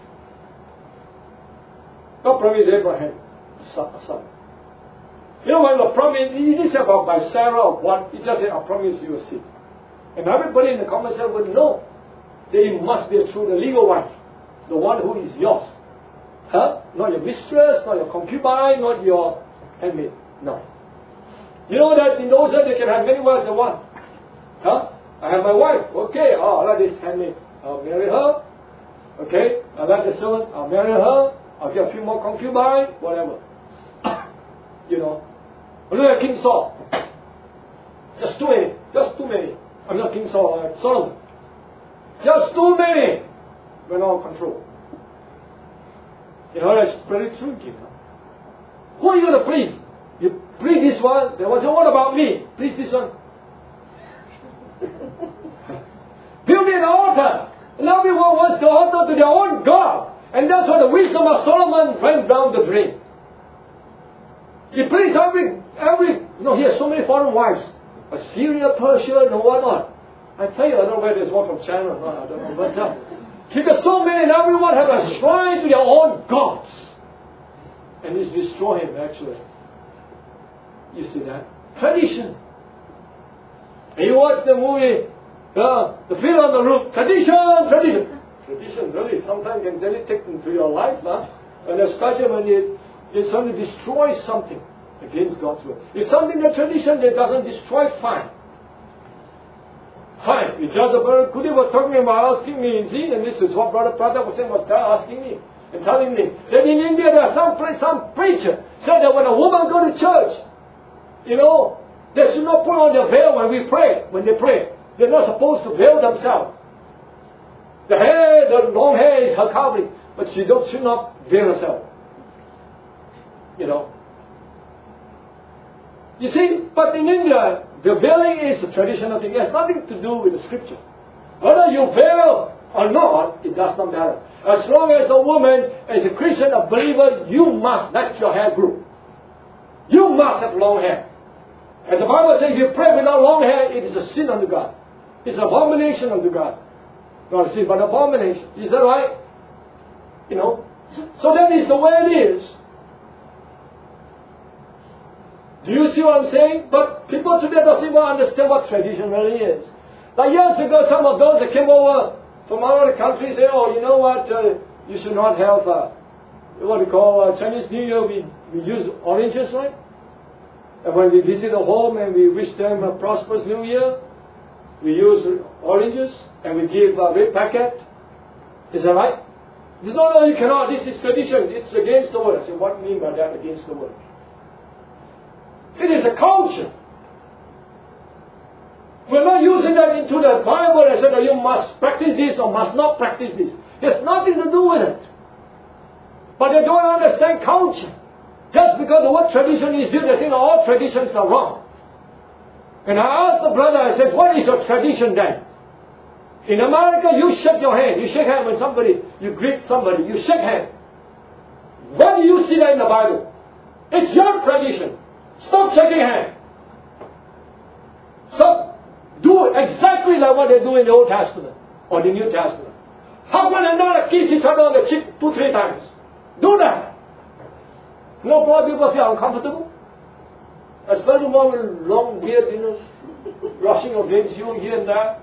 God promised Abraham a son. A son. You know, when the promise, he didn't say about by Sarah or what, he just said, I promise you a seed. And everybody in the comment section would know that it must be through the legal wife, the one who is yours. Huh? Not your mistress, not your concubine, not your handmaid. No. You know that in those days they can have many wives at one. Huh? I have my wife. Okay, oh, I like this handmaid. I'll marry her. Okay, I like the servant. I'll marry her. I'll get a few more concubines, whatever. You know. Look at King Saul. Just too many. Just too many. I'm not King Saul, uh, Solomon. Just too many. We're not in control. You know, that's very tricky. You know? Who are you going to please? You please this one. There was one about me. Please this one. Build me an altar. And everyone wants the altar to their own God. And that's why the wisdom of Solomon went down the drain. He pleased every, every, you know, he has so many foreign wives. Assyria, Persia, and whatnot. I tell you, I don't know whether there's one from China or not, I don't know. But uh, he got so many and everyone have a shrine to their own gods. And it's destroy him, actually. You see that? Tradition. And you watch the movie, uh, The Fiddler on the Roof. Tradition, tradition. Tradition really sometimes can really take into your life, huh? And especially when it, it's trying to destroy something against God's will. If something that tradition that doesn't destroy, fine. Fine. It's just about Kudi was talking about asking me, see, and this is what Brother Pratap was saying, was asking me and telling me that in India there are some some preacher said that when a woman go to church, you know, they should not put on their veil when we pray, when they pray. They're not supposed to veil themselves. The hair, the long hair is her covering, but she don't, should not veil herself. You know. You see, but in India, the veiling is a traditional thing. It has nothing to do with the scripture. Whether you veil or not, it does not matter. As long as a woman, as a Christian, a believer, you must let your hair grow. You must have long hair. And the Bible says if you pray without long hair, it is a sin unto God. It's an abomination unto God. Not a sin, but abomination. Is that right? You know? So that is the way it is. Do you see what I'm saying? But people today don't even understand what tradition really is. Like years ago, some of those that came over from other countries say, oh, you know what, uh, you should not have, uh, what we call uh, Chinese New Year, we, we use oranges, right? And when we visit a home and we wish them a prosperous New Year, we use oranges and we give a red packet. Is that right? It's not, no, you cannot, this is tradition, it's against the word. I say, what do you mean by that, against the word? It is a culture. We're not using that into the Bible and saying that you must practice this or must not practice this. It has nothing to do with it. But they don't understand culture. Just because the word tradition is used, they think all traditions are wrong. And I asked the brother, I said, what is your tradition then? In America, you shake your hand. You shake hand when somebody, you greet somebody, you shake hand. Where do you see that in the Bible? It's your tradition. Stop shaking hands. Stop. Do exactly like what they do in the Old Testament or the New Testament. Hug one another, kiss each other on the cheek two, three times. Do that. No problem, people feel uncomfortable. Especially one with long beard, you know, brushing against you here and there.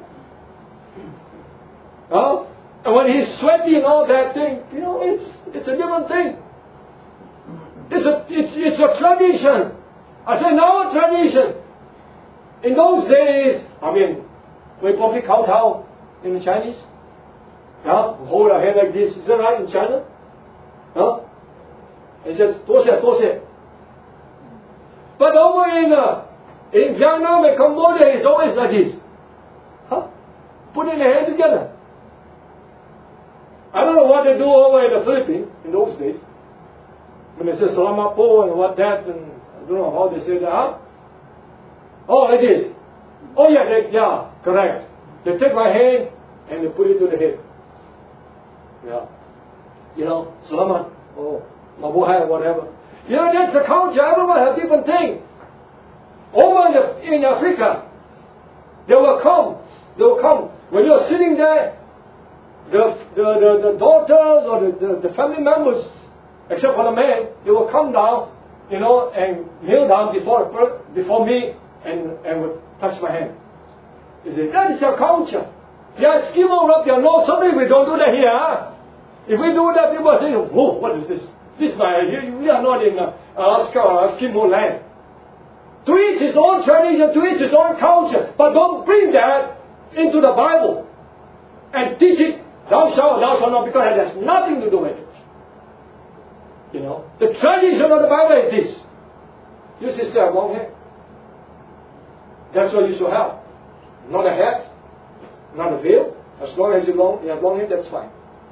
Huh? And when he's sweaty and all that thing, you know, it's it's a different thing. It's a it's it's a tradition. I say now a tradition. In those days, I mean, we probably kowtow in the Chinese. Yeah, hold our head like this. Is that right in China? Huh? It says, 多谢多谢. But over in uh, in Vietnam and Cambodia, it's always like this. Huh? Putting the hand together. I don't know what they do over in the Philippines in those days. When they say salamat po and what that, and I don't know how they say that. Huh? Oh, it is. Oh yeah, they, yeah, correct. They take my hand and they put it to the head. Yeah. You know, salamat, oh, mabuhay, whatever. You know, that's the culture. Everyone has different things. Over in, the, in Africa, they will come. They will come. When you're sitting there, the, the, the, the daughters or the, the, the family members, except for the man, they will come down, you know, and kneel down before, before me and, and will touch my hand. You see, that is our culture. The Eskimo rub their nose. Certainly we don't do that here. Huh? If we do that, people say, whoa, what is this? This man, we are not in uh, Alaska or Eskimo land. To each his own tradition, to each his own culture. But don't bring that into the Bible and teach it, thou shalt, thou shalt not, because it has nothing to do with it. You know, the tradition of the Bible is this. Your sister have long hair. That's what you should have. Not a hat, not a veil. As long as you, long, you have long hair, that's fine.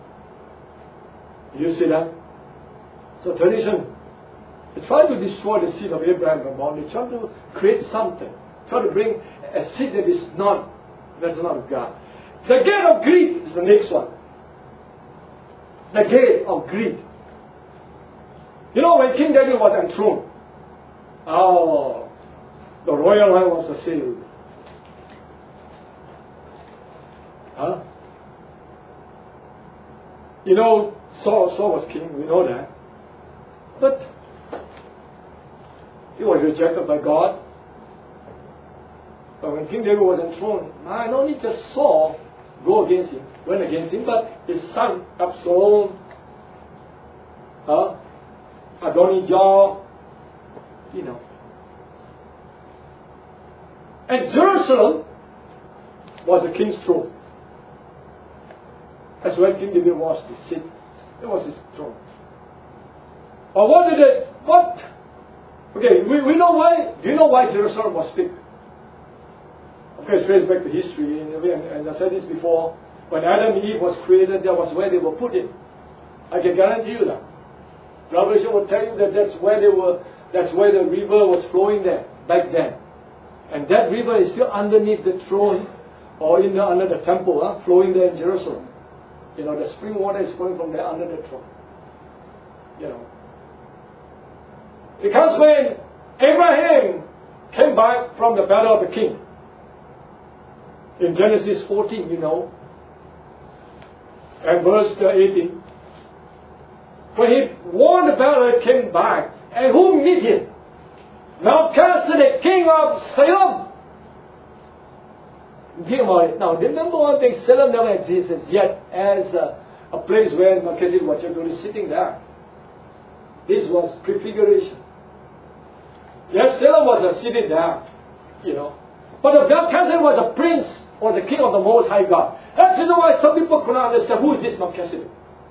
You see that? So tradition, they try to destroy the seed of Abraham from God. They try to create something. Try to bring a seed that is not, that's not of God. The gate of greed is the next one. The gate of greed. You know, when King David was enthroned, oh, the royal line was assailed. Huh? You know, Saul, Saul was king, we know that. But he was rejected by God. But when King David was enthroned, not only just Saul go against him, went against him, but his son Absalom, huh? Adonijah, you know. And Jerusalem was the king's throne. That's where King David was to sit. It was his throne. Or what did it, what? Okay, we, we know why. Do you know why Jerusalem was picked? Okay, it traces back to history. And, and I said this before. When Adam and Eve was created, that was where they were put in. I can guarantee you that. Revelation will tell you that that's where they were, that's where the river was flowing there, back then. And that river is still underneath the throne, or in the, under the temple, huh, flowing there in Jerusalem. You know, the spring water is flowing from there under the throne. You know. Because when Abraham came back from the battle of the king, in Genesis fourteen, you know, and verse eighteen, when he won the battle, he came back, and who met him? Melchizedek, king of Salem. Think about it. Now, remember one thing, Salem never existed yet as a, a place where Melchizedek was actually sitting there. This was prefiguration. Yes, Salem was a city there, you know. But Melchizedek was a prince, or the king of the Most High God. That's the reason why some people could not understand who is this Melchizedek.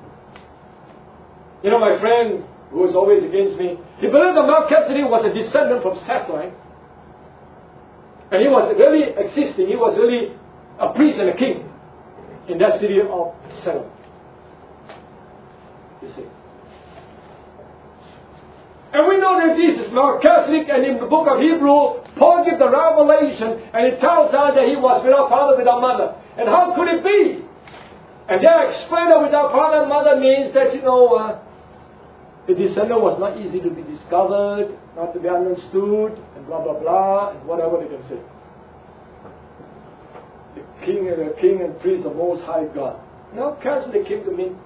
You know, my friend who was always against me, he believed that Melchizedek was a descendant from Seth, right? And he was really existing. He was really a priest and a king in that city of Salem. You see. And we know that this is Melchizedek, and in the book of Hebrew, Paul gives the revelation, and it tells us that he was without father, without mother. And how could it be? And they explain that without father and mother means that, you know, uh, the descendant was not easy to be discovered, not to be understood, and blah, blah, blah, and whatever they can say. The king and the king and priest of Most High God. Melchizedek came to meet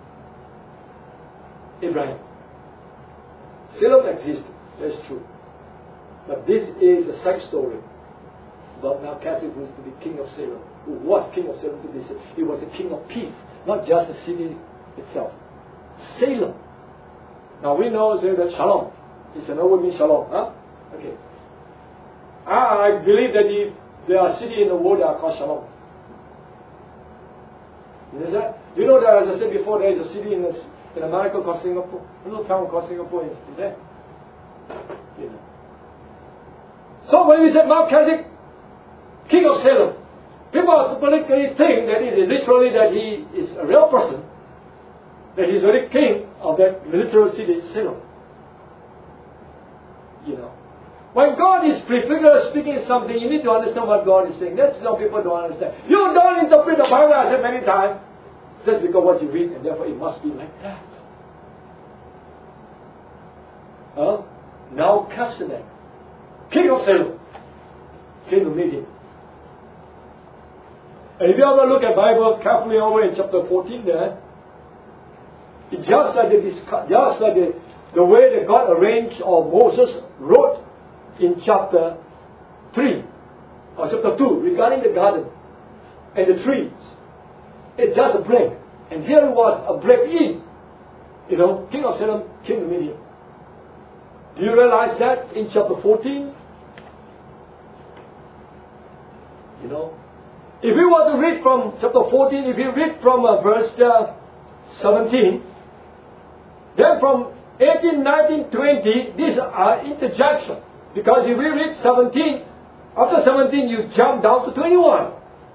Abraham. Salem existed, that's true. But this is a side story about Melchizedek, who is to be king of Salem, who was king of Salem to be saved. He was a king of peace, not just the city itself. Salem. Now we know, say that Shalom. It's another word means Shalom. Huh? Okay. I, I believe that if there are cities in the world that are called Shalom. You know that? You know that, as I said before, there is a city in, this, in America called Singapore. A little town called Singapore is, is there. You know. So when we say Melchizedek, king of Salem, people politically think that it is literally that he is a real person, that he is really king of that literal city, Salem. You know. When God is prefigured speaking something, you need to understand what God is saying. That's how people don't understand. You don't interpret the Bible, I said many times, just because what you read, and therefore it must be like that. Huh? Now Melchizedek, king of Salem, came to meet him. And if you ever look at Bible carefully over in chapter fourteen there, it's just like the, just like the, the way that God arranged or Moses wrote in chapter three or chapter two regarding the garden and the trees. It's just a break. And here it was a break in. You know, king of Salem came to meet him. Do you realize that in chapter fourteen? You know, if we were to read from chapter fourteen, if you read from uh, verse uh, seventeen, then from eighteen, nineteen, twenty, these are interjection. Because if we read seventeen, after seventeen you jump down to twenty-one.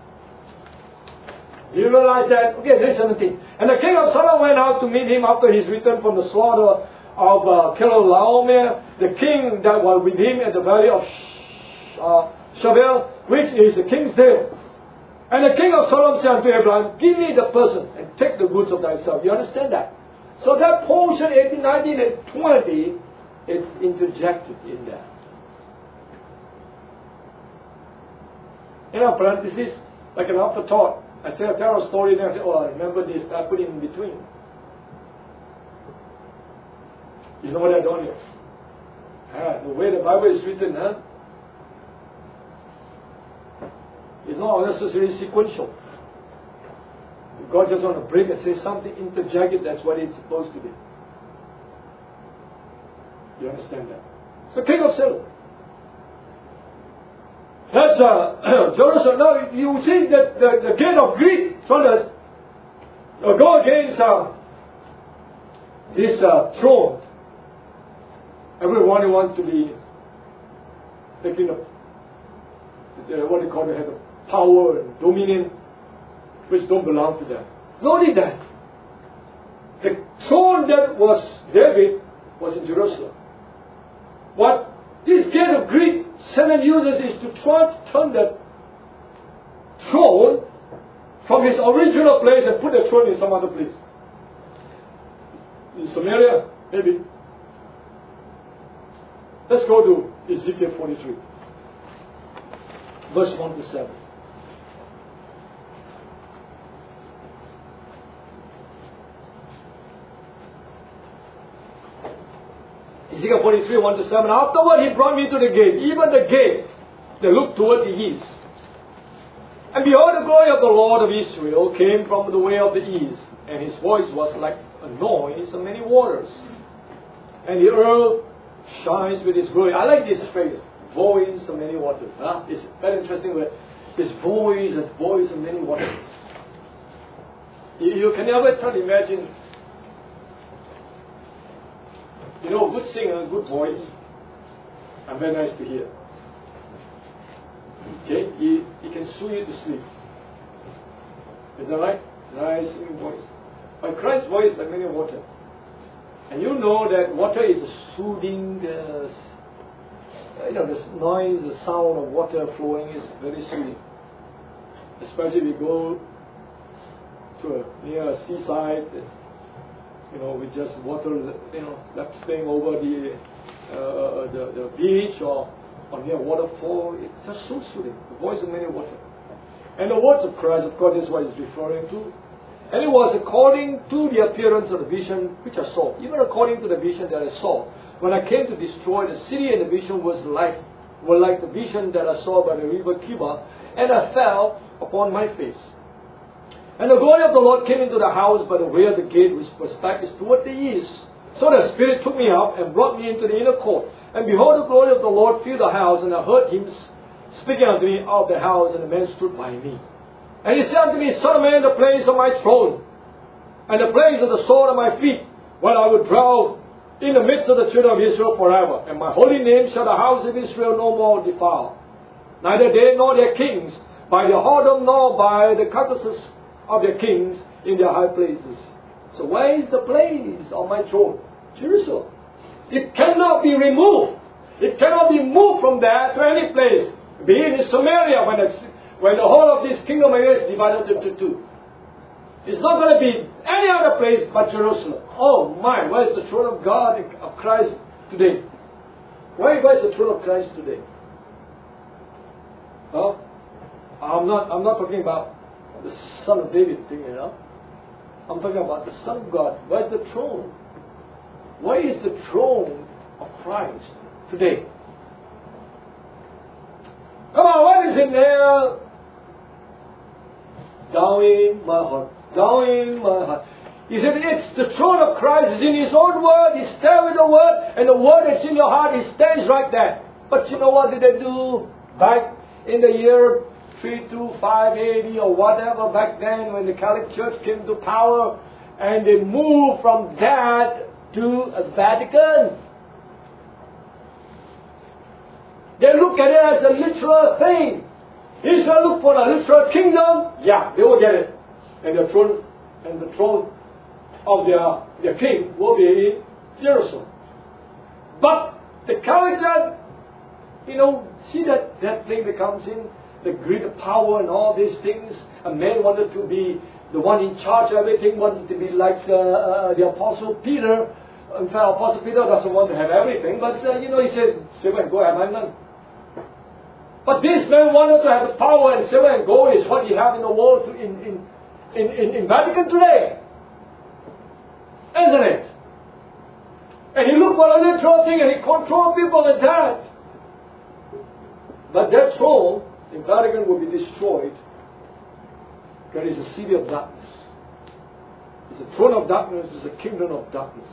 Do you realize that? Okay, there's seventeen. And the king of Sodom went out to meet him after his return from the slaughter of uh, Kedorlaomer, the king that was with him at the valley of Sh- uh, Shaveh, which is the king's dale. And the king of Sodom said unto Abraham, give me the person and take the goods of thyself. You understand that? So that portion, eighteen, nineteen, and twenty, is interjected in there. In our parentheses, like an afterthought, I say I tell a story and I say, oh, I remember this, I put it in between. You know what I done here? Ah, the way the Bible is written, huh? It's not necessarily sequential. If God just wants to break and say something, interject it, that's what it's supposed to be. You understand that? So king of Salem. That's uh, Jerusalem. Now you see that the, the gate of Greek thunders uh, go against uh, this uh, throne. Everyone who wants to be taking up the, what they call the head of power and dominion, which don't belong to them. Not only that, the throne that was David was in Jerusalem. What this gate of Greek Satan uses is to try to turn the throne from his original place and put the throne in some other place. In Samaria, maybe. Let's go to Ezekiel forty-three, verse one to seven. Ezekiel forty-three, one to seven. Afterward he brought me to the gate, even the gate that looked toward the east. And behold, the glory of the Lord of Israel came from the way of the east, and his voice was like a noise of many waters. And the earth shines with his glory. I like this phrase, voice of many waters. Huh? It's very interesting word. His voice, his voice of many waters. You, you can never try to imagine. You know, a good singer, a good voice, and very nice to hear. Okay? He, he can soothe you to sleep. Is that right? Nice singing voice. But Christ's voice is like many water. And you know that water is a soothing, uh, you know, the noise, the sound of water flowing is very soothing. Especially if you go to a, near a seaside, you know, with just water, you know, lapping over the, uh, the the beach or, or near a waterfall. It's just so soothing. The voice of many water. And the words of Christ, of course, is what it's referring to. And it was according to the appearance of the vision which I saw. Even according to the vision that I saw. When I came to destroy the city, and the vision was like, were like the vision that I saw by the river Kiba, and I fell upon my face. And the glory of the Lord came into the house by the way of the gate which was back is toward the east. So the Spirit took me up and brought me into the inner court. And behold, the glory of the Lord filled the house, and I heard him speaking unto me out of the house, and the man stood by me. And he said unto me, Son of man, the place of my throne, and the place of the sole of my feet, where I will dwell in the midst of the children of Israel forever. And my holy name shall the house of Israel no more defile, neither they nor their kings, by their whoredom, nor by the carcasses of their kings in their high places. So where is the place of my throne? Jerusalem. It cannot be removed. It cannot be moved from there to any place. Be it in Samaria, when the, when the whole of this kingdom is divided into two. It's not going to be any other place but Jerusalem. Oh my, where is the throne of God, of Christ today? Where, where is the throne of Christ today? Well, I'm not, I'm not talking about the Son of David thing, you know. I'm talking about the Son of God. Where's the throne? Where is the throne of Christ today? Come on, what is in there? Down in my heart. Down in my heart. He said, it's the throne of Christ. It's in His own word. He stays with the word. And the word that's in your heart, it stays right there. But you know what did they do back in the year three two five A D or whatever back then, when the Catholic Church came to power, and they moved from that to a Vatican? They look at it as a literal thing. Israel look for a literal kingdom. Yeah, they will get it, and the throne and the throne of their their king will be in Jerusalem. But the Catholic Church, you know, see that that thing that comes in. The greed of power and all these things. A man wanted to be the one in charge of everything, wanted to be like uh, uh, the Apostle Peter. In fact, Apostle Peter doesn't want to have everything, but uh, you know, he says, silver and gold have I none. But this man wanted to have the power, and silver and gold is what you have in the world to, in, in, in, in, in Vatican today. Isn't it? And he looked for a literal thing, and he controlled people like that. But that throne in Vatican will be destroyed. There is a city of darkness. It's a throne of darkness. It's a kingdom of darkness.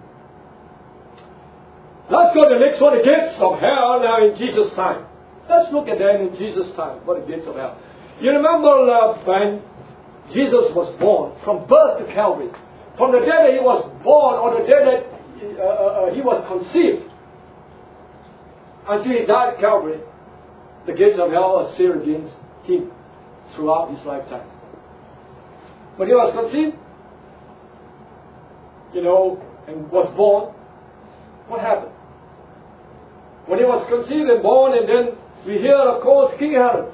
Let's go to the next one, the gates of hell now in Jesus' time. Let's look at that in Jesus' time. What are the gates of hell? You remember uh, when Jesus was born, from birth to Calvary, from the day that He was born or the day that uh, uh, He was conceived until He died at Calvary, the gates of hell are sealed against Him throughout His lifetime. When He was conceived, you know, and was born, what happened? When He was conceived and born, and then we hear, of course, King Herod.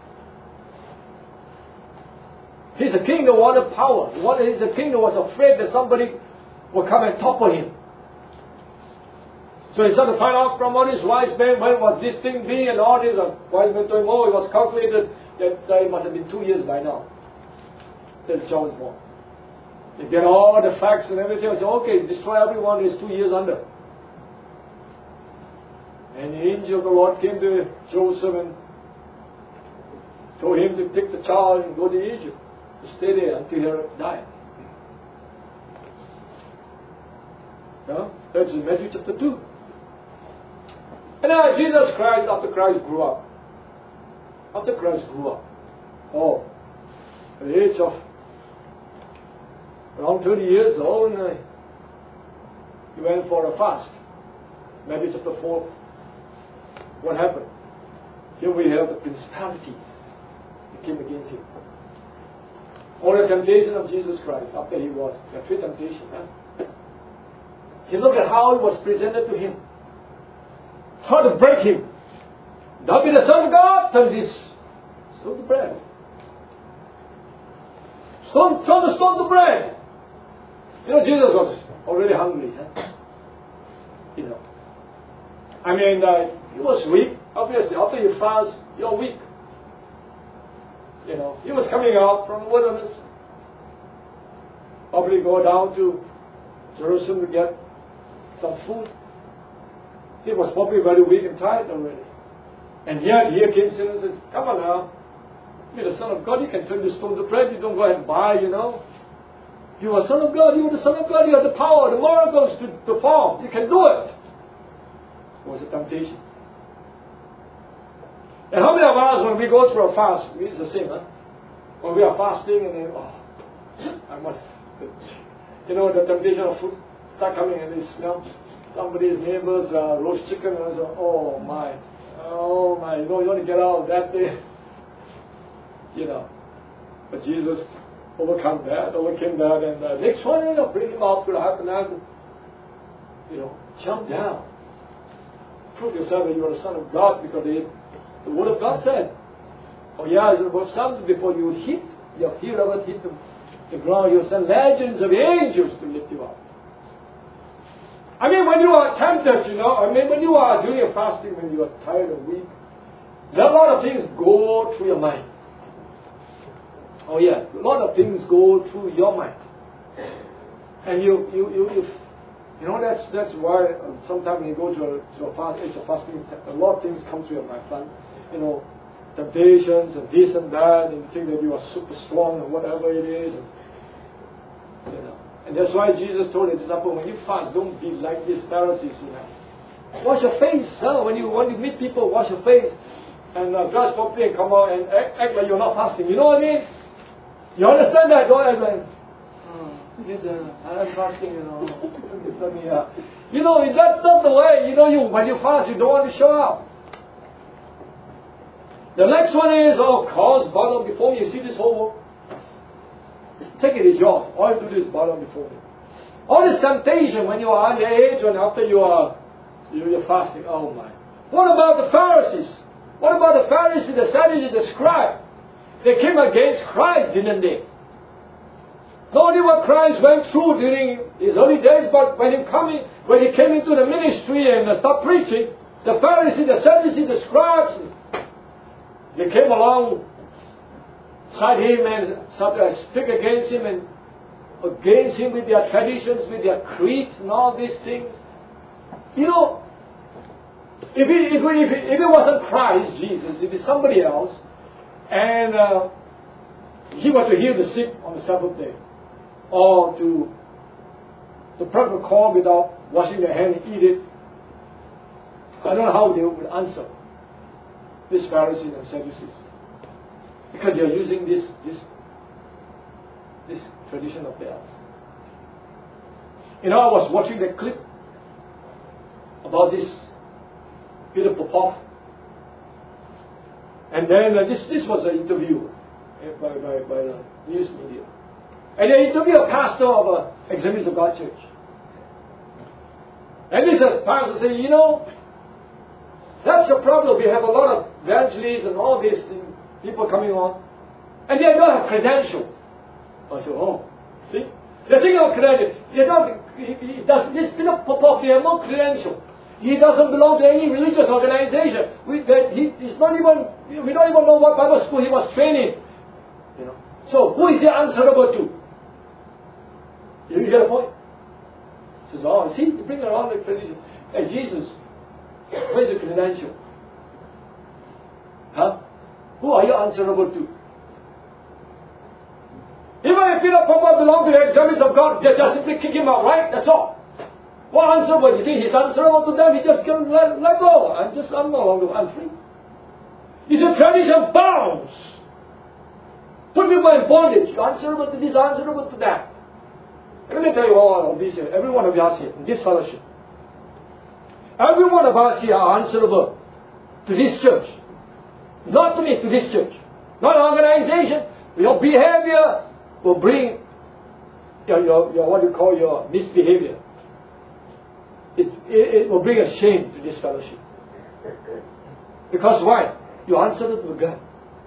He's a king that wanted power. He's a king that was afraid that somebody would come and topple him. So he started to find out from all his wise men, when was this thing be, and all this. And wise men told him, oh, it was calculated that uh, it must have been two years by now that John was born. They get all the facts and everything. I said, okay, destroy everyone who is two years under. And the angel of the Lord came to Joseph and told him to take the child and go to Egypt, to stay there until he died. Yeah? That's in Matthew chapter two. And now Jesus Christ, after Christ grew up, after Christ grew up, oh, at the age of around thirty years old, and uh, he went for a fast. Matthew chapter four. What happened? Here we have the principalities that came against him. Or the temptation of Jesus Christ after he was, the three temptations. Huh? You look at how it was presented to him. How to break him. Thou be the Son of God, turn this stone to bread. Stone, turn the stone to bread. You know, Jesus was already hungry. Huh? You know. I mean, uh, he was weak. Obviously, after you fast, you're weak. You know, he was coming out from the wilderness. probably go down to Jerusalem to get some food. He was probably very weak and tired already. And yet here came Satan and says, come on now, you're the Son of God, you can turn the stone to bread, you don't go ahead and buy, you know. You are Son of God, you are the Son of God, you have the power, the miracles to perform, you can do it. It was a temptation. And how many of us, when we go through a fast, it's the same, huh? When we are fasting and then, oh, I must, you know, the temptation of food start coming and they smell somebody's neighbor's uh, roast chicken and I say, oh my, oh my, you know, you want to get out of that thing. You know. But Jesus overcome that, overcame that, and uh, next one, you know, bring him out to the tabernacle. You know, jump down. Prove yourself that you are the Son of God because the, the Word of God said, oh yeah, it's about Psalms, before you hit, your heel ever hit the, the ground, you'll send legions of angels to lift you up. I mean, when you are tempted, you know, I mean, when you are doing a fasting, when you are tired or weak, there are a lot of things go through your mind. Oh yeah, a lot of things go through your mind. And you, you, you, you, you know, that's that's why sometimes when you go to a, to a fast, age of fasting, a lot of things come to your mind, son. You know, temptations and this and that, and you think that you are super strong and whatever it is. And, you know. And that's why Jesus told his disciples, when you fast, don't be like these Pharisees, you know. Wash your face, huh? When you when you meet people, wash your face and uh, dress properly and come out and act, act like you're not fasting. You know what I mean? You understand that? Don't act like, oh, yes, uh, I'm fasting, you know. me, uh, you know, that's not the way. You know, you when you fast, you don't want to show up. The next one is, of course, bow down before me. You see this whole world? Take it, it's yours. All you have to do is bow down before me. All this temptation when you are underage and after you are you're fasting. Oh my. What about the Pharisees? What about the Pharisees, the Sadducees, the scribes? They came against Christ, didn't they? Not only what Christ went through during his early days, but when he, coming, when he came into the ministry and started preaching, the Pharisees, the Sadducees, the scribes, they came along beside him and started to speak against him and against him with their traditions, with their creeds and all these things. You know, if it, if, it, if, it, if it wasn't Christ, Jesus, if it's somebody else, and uh, he were to heal the sick on the Sabbath day, or to to prep a corn without washing their hand and eat it, I don't know how they would answer these Pharisees and Sadducees, because they are using this this this tradition of theirs. You know, I was watching the clip about this Peter Popov. And then uh, this this was an interview uh, by, by, by the news media. And they interviewed a pastor of uh, Assemblies of God Church. And this uh, pastor said, you know, that's the problem. We have a lot of evangelists and all these people coming on, and they don't have credential. I said, oh, see? They think of credential. They don't, he, he does, this Peter Popov, they have no credential. He doesn't belong to any religious organization. We, that he, he's not even, we don't even know what Bible school he was training. You know. So, who is he answerable to? You get a point? He says, oh, see, you bring around the tradition. Hey, Jesus, where's your credential? Huh? Who are you answerable to? Even if Peter Popov belonged to the Assemblies of God, they just simply kick him out, right? That's all. What answerable? You think he's answerable to them? He just can let, let go. I'm just, I'm no longer, I'm free. It's a tradition bounds. Put people in bondage. You're answerable to this, answerable to that. And let me tell you all of this here. Every one of us here in this fellowship. Every one of us here are answerable to this church. Not to me, to this church. Not an organization. Your behavior will bring your, your, your what you call your misbehavior. It, it, it will bring a shame to this fellowship. Because why? You answered to God.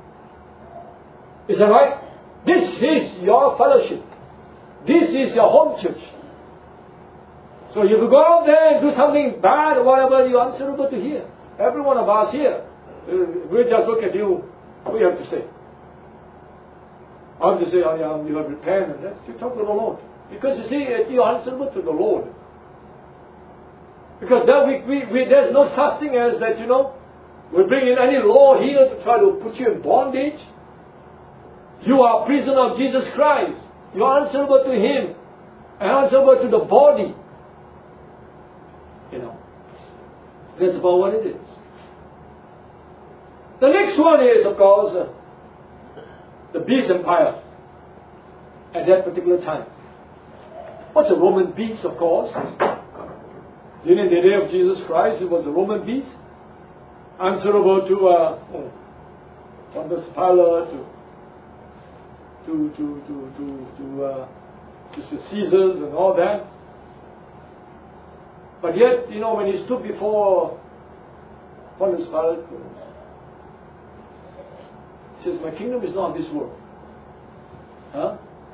Is that right? This is your fellowship. This is your home church. So if you go out there and do something bad or whatever, you're answerable to here. Every one of us here. We'll just look at you. What do you have to say? I have to say, oh yeah, you have repent and that. You talk to the Lord. Because you see, you're answerable to the Lord. Because there we, we, we, there's no such thing as that, you know, we bring in any law here to try to put you in bondage. You are a prisoner of Jesus Christ. You are answerable to Him and answerable to the body. You know, that's about what it is. The next one is, of course, uh, the beast empire at that particular time. What's a Roman beast, of course? During the day of Jesus Christ, it was a Roman beast, answerable to uh, oh, Pontius Pilate, to to to to to, to, uh, to the Caesars and all that. But yet, you know, when he stood before Pontius Pilate, he says, "My kingdom is not of this world." Huh?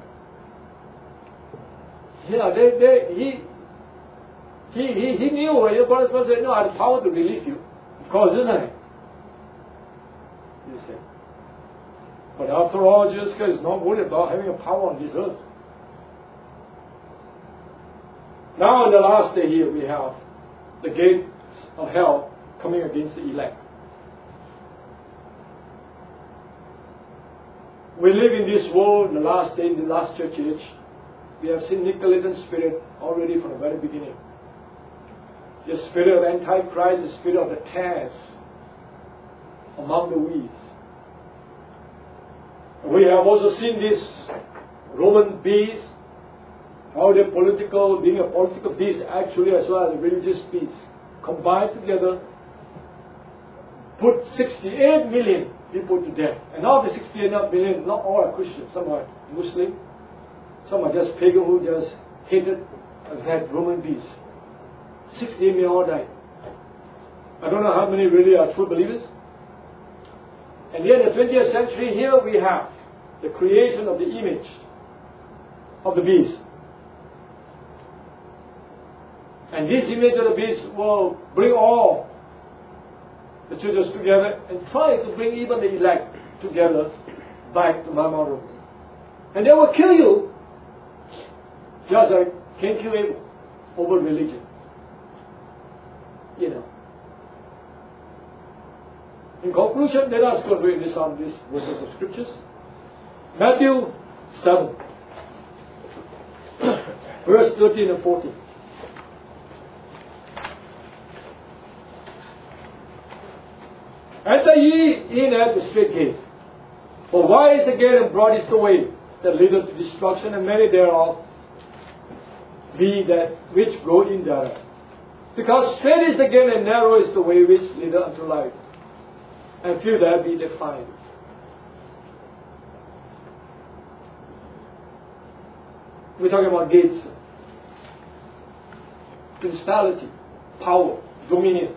Yeah, they, they, he. He, he, he knew, when your brother said, "No, I have the power to release you." Of course, isn't it? You see. But after all, Jesus Christ is not worried about having a power on this earth. Now, in the last day here, we have the gates of hell coming against the elect. We live in this world, in the last day, in the last church age. We have seen Nicolaitan spirit already from the very beginning. The spirit of Antichrist, the spirit of the tares among the weeds. We have also seen this Roman beast, how the political, being a political beast actually as well as a religious beast, combined together, put sixty-eight million people to death. And of the sixty-eight million, not all are Christians. Some are Muslim, some are just pagan who just hated that Roman beast. sixty million all died. I don't know how many really are true believers. And yet in the twentieth century, here we have the creation of the image of the beast. And this image of the beast will bring all the churches together and try to bring even the elect together back to Mount Meru. And they will kill you just like Cain killed Abel over religion. You know. In conclusion, let us go read this on these verses of scriptures. Matthew seven, verse thirteen and fourteen. Enter ye in at the straight gate. For wide is the gate and broad is the way that leadeth to destruction, and many thereof be that which go in thereof. Because straight is the gate and narrow is the way which leadeth unto life, and few there be that find it. We're talking about gates. Principality, power, dominion.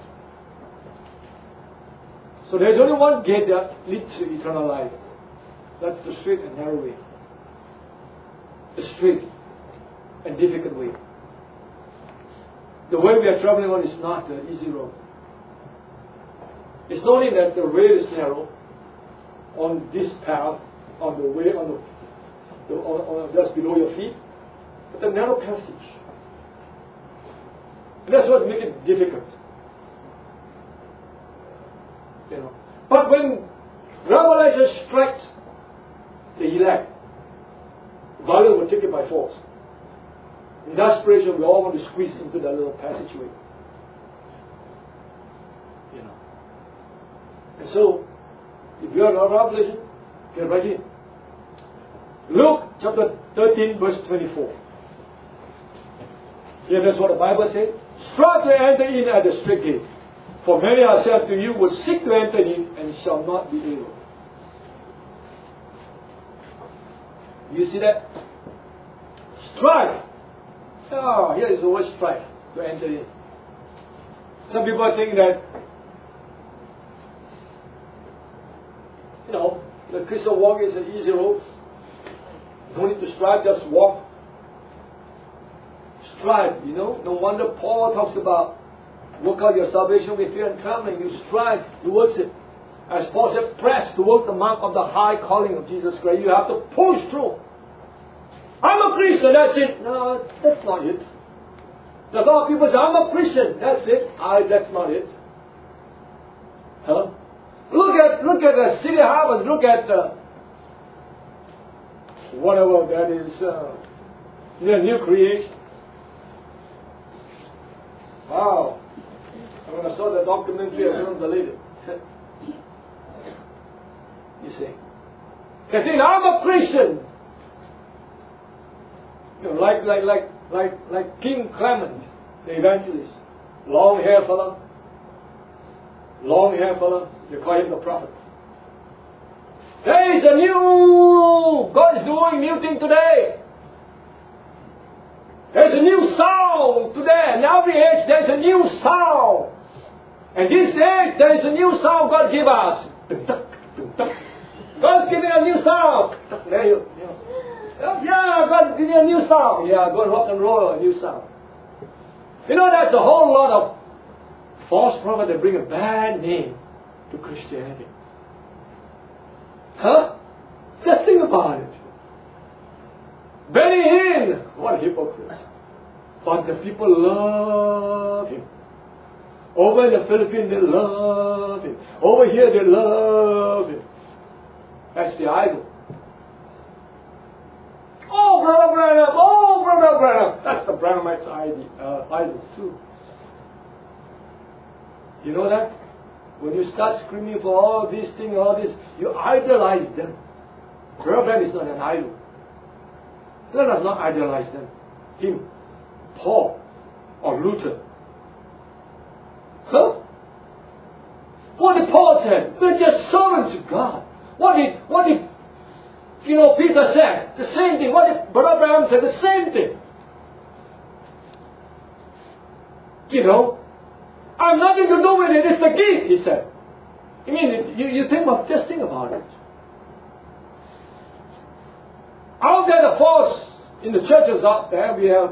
So there's only one gate that leads to eternal life. That's the straight and narrow way. The straight and difficult way. The way we are traveling on is not an easy road. It's not only that the way is narrow on this path, on the way, on the, the on, on just below your feet, but a narrow passage. And that's what makes it difficult. You know. But when Revelation strikes the elect, Babylon will take it by force. In desperation, we all want to squeeze into that little passageway. You know. And so, if you are not Revelation, get right in. Luke chapter thirteen, verse twenty-four. Here, that's what the Bible says. Strive to enter in at the straight gate. For many, I say unto you, will seek to enter in and shall not be able. You see that? Strive. Oh, here is the word strive, to enter in. Some people think that, you know, the Christian walk is an easy road. No need to strive, just walk. Strive, you know. No wonder Paul talks about work out your salvation with fear and trembling. You strive towards it. As Paul said, press towards the mark of the high calling of Jesus Christ. You have to push through. I'm a Christian, that's it. No, that's not it. A lot of people say, I'm a Christian, that's it. I, that's not it. Huh? Look at, look at the city harvest, look at uh, whatever that is, uh, the new creation. Wow. When I saw the documentary, I couldn't believe it. You see. They think, I'm a Christian. You know, like, like, like, like, like King Clement, the evangelist. Long hair fella. Long hair fella. You call him the prophet. There is a new, God is doing new thing today. There's a new sound today. In every age, there's a new sound. And this age, there is a new sound God give us. God's giving a new sound. There you, yeah, God's giving a new sound. Yeah, God rock and roll a new sound. You know, that's a whole lot of false prophets that bring a bad name to Christianity. Huh? Just think about it. Benny Hinn, what a hypocrite. But the people love him. Over in the Philippines, they love him. Over here, they love him. That's the idol. Oh, Brother Branham! Oh, Brother Branham! That's the Branhamites' idol, uh, idol too. You know that? When you start screaming for all these things, all this, you idolize them. Brother Branham is not an idol. Let us not idolize them. Him, Paul, or Luther. Huh? What did Paul say? We're just servants of God. What did, what did, you know, Peter said? The same thing. What did Brother Branham say? The same thing. You know, I have nothing to do with it. It's the gift, he said. I mean, you, you think about, just think about it. Out there, the false, in the churches out there, we have,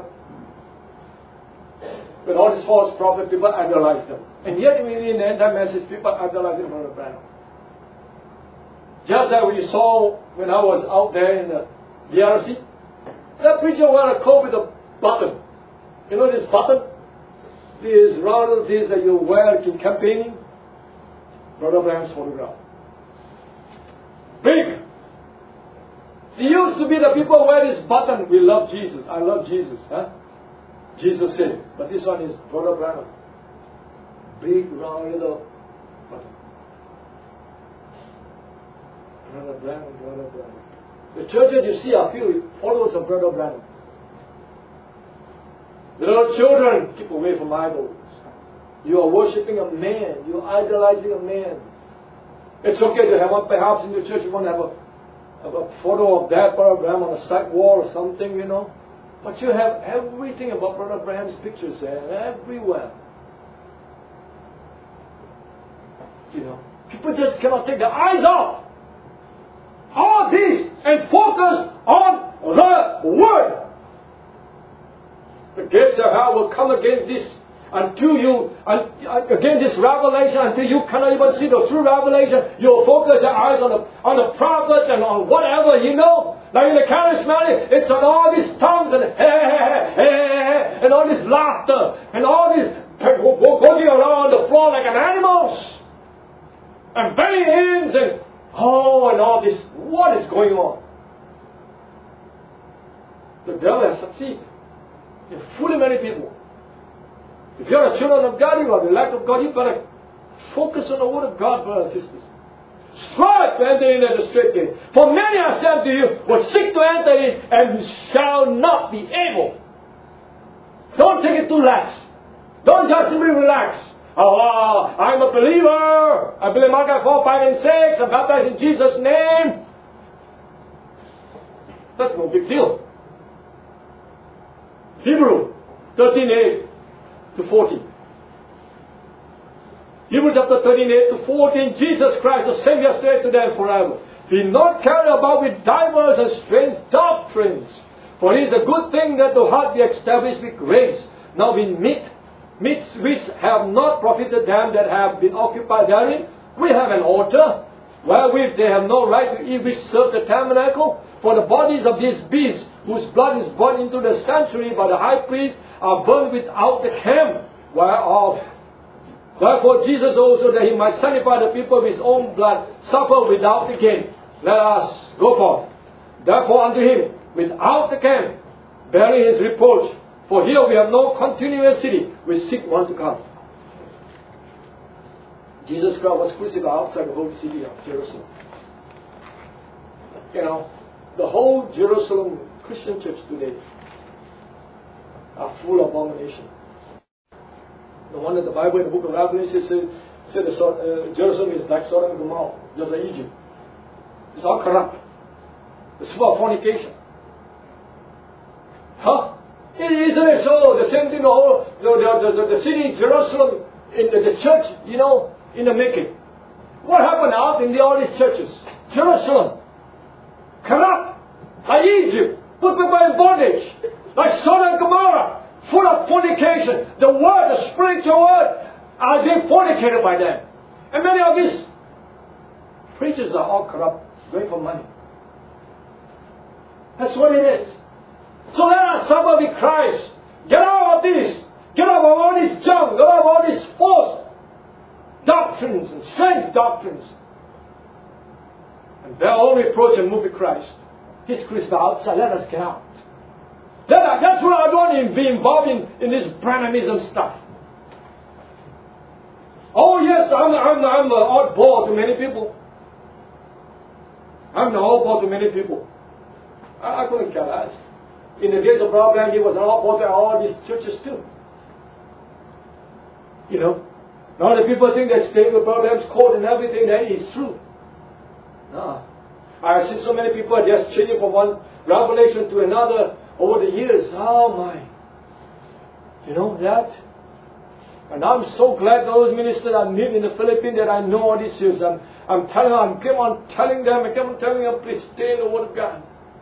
with all these false prophets, people idolize them. And yet, in the end time message, people idolizing Brother Branham. Just like we saw when I was out there in the D R C, that preacher wore a coat with a button. You know this button? This round, this that you wear in campaigning. Brother Branham's photograph. Big. It used to be the people who wear this button. We love Jesus. I love Jesus. Huh? Jesus said. But this one is Brother Branham. Big, round, little button. Brother Branham, Brother Branham. The churches you see are filled with followers of Brother Branham. Little children, keep away from idols. You are worshipping a man. You are idolizing a man. It's okay to have one, perhaps in the church you want to have a Have a photo of that Brother Branham on a side wall or something, you know. But you have everything about Brother Branham's pictures there, everywhere. You know, people just cannot take their eyes off all this and focus on the Word. The gates of hell will come against this until you, uh, against this revelation, until you cannot even see the true revelation. You'll focus your eyes on the on the prophets and on whatever, you know. Like in the charismatic, it's on all these tongues and hey, hey, hey, hey, and all this laughter and all this going around the floor like an animals and banging hands and oh and all this. What is going on? The devil has succeeded in fooling many people. If you're a children of God, you are the elect of God, you better focus on the Word of God, brothers and sisters. Strive to enter in at the straight gate. For many are sent to you, will seek to enter in, and shall not be able. Don't take it too lax. Don't just simply relax. Oh, I'm a believer. I believe Malachi four, five, and six. I'm baptized in Jesus' name. That's no big deal. Hebrew thirteen, eight to fourteen. Hebrews chapter thirteen, eight to fourteen. Jesus Christ, the same yesterday, today, and forever. Be not carried about with divers and strange doctrines. For it is a good thing that the heart be established with grace. Now we meet, meets which have not profited them that have been occupied therein. We have an altar, wherewith they have no right to eat, which serve the tabernacle. For the bodies of these beasts whose blood is burned into the sanctuary by the high priest, are burned without the camp, whereof Therefore Jesus also, that he might sanctify the people with his own blood, suffered without the camp. Let us go forth. Therefore unto him, without the camp, bearing his reproach. For here we have no continuous city, we seek one to come. Jesus Christ was crucified outside the whole city of Jerusalem. You know, the whole Jerusalem Christian church today are full of abomination. The one that the Bible in the book of Revelation says, said that uh, Jerusalem is like Sodom and Gomorrah, just like Egypt. It's all corrupt. It's full of fornication. Huh? Isn't it so? The same thing, the whole, the, the, the, the city, Jerusalem, in the, the church, you know, in the making. What happened out in the, all these churches? Jerusalem. Corrupt. Like Egypt. Put people in bondage. Like Sodom and Gomorrah. Full of fornication. The word, the spiritual word, are being fornicated by them. And many of these preachers are all corrupt, going for money. That's what it is. So let us suffer with Christ. Get out of this. Get out of all this junk. Get out of all these false doctrines and strange doctrines. And bear all reproach and move with Christ. He's crucified outside. Let us get out. Let us, that's what I don't want to be involved in, in this Branhamism stuff. Oh yes, I'm, I'm, I'm the oddball to many people. I'm the oddball to many people. I, I couldn't care less. In the days of Abraham, he was an oddball to all these churches too. You know, now the people think that staying with Abraham's code and everything that is true. No. I've seen so many people just changing from one revelation to another over the years. Oh my. You know that? And I'm so glad those ministers I meet in the Philippines that I know all these years. I'm, I'm telling them, I keep on telling them, I keep on telling them, please stay in the Word of God.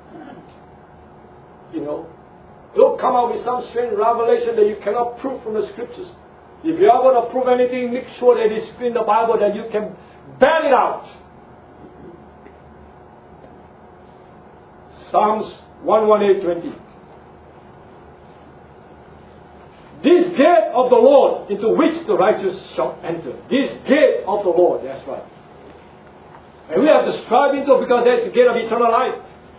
You know, don't come out with some strange revelation that you cannot prove from the Scriptures. If you are going to prove anything, make sure that it's in the Bible, that you can bear it out. Psalms one eighteen twenty. This gate of the Lord, into which the righteous shall enter. This gate of the Lord, that's right. And we have to strive into it, because that's the gate of eternal life.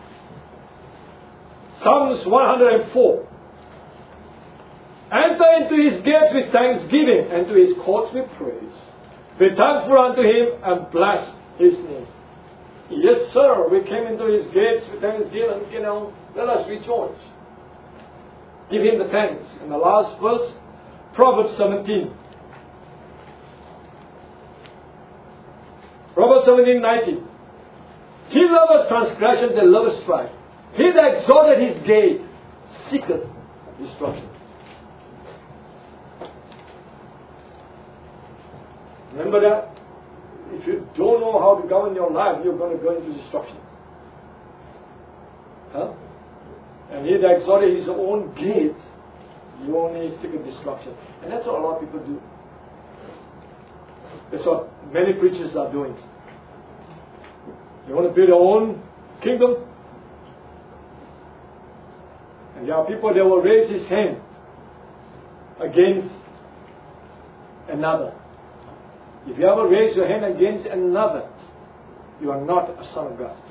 Psalms one hundred four. Enter into his gates with thanksgiving, and to his courts with praise. Be thankful unto him, and bless his name. Yes, sir, we came into his gates with thanksgiving, you know, let us rejoice. Give him the thanks. And the last verse, Proverbs seventeen. Proverbs seventeen nineteen. He loveth transgression, that loveth strife. He that exalted his gate seeketh destruction. Remember that? If you don't know how to govern your life, you're going to go into destruction. Huh? And he that exalted his own gates, you only seek destruction. And that's what a lot of people do. That's what many preachers are doing. They want to build their own kingdom. And there are people that will raise his hand against another. If you ever raise your hand against another, you are not a son of God.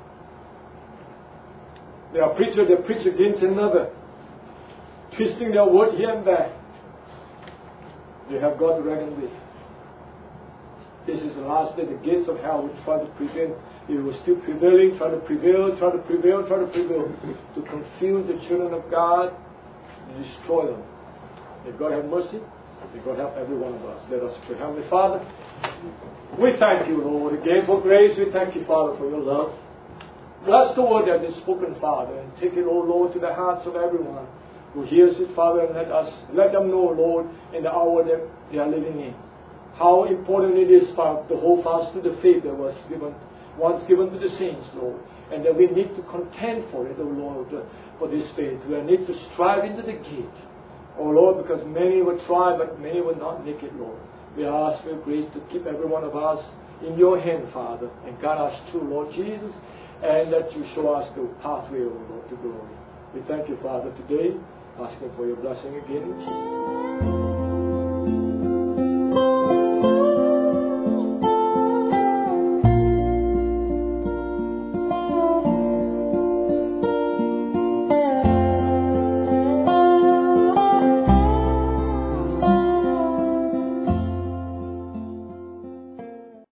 There are preachers that preach against another, twisting their word here and there. They have God to reckon with. This is the last day. The gates of hell will try to prevail. It was still prevailing, try to prevail, try to prevail, try to prevail, to confuse the children of God, to destroy them. May God have mercy. May God help every one of us. Let us pray. Heavenly Father, we thank you, Lord, again for grace. We thank you, Father, for your love. Bless the word that is spoken, Father, and take it, O Lord, to the hearts of everyone who hears it, Father, and let us let them know, Lord, in the hour that they are living in, how important it is, Father, to hold fast to the faith that was given, once given to the saints, Lord, and that we need to contend for it, O Lord, for this faith. We need to strive into the gate, O Lord, because many will try, but many will not make it, Lord. We ask for your grace to keep every one of us in your hand, Father, and guide us through, Lord Jesus, and that you show us the pathway, O Lord, to glory. We thank you, Father, today, asking for your blessing again in Jesus' name.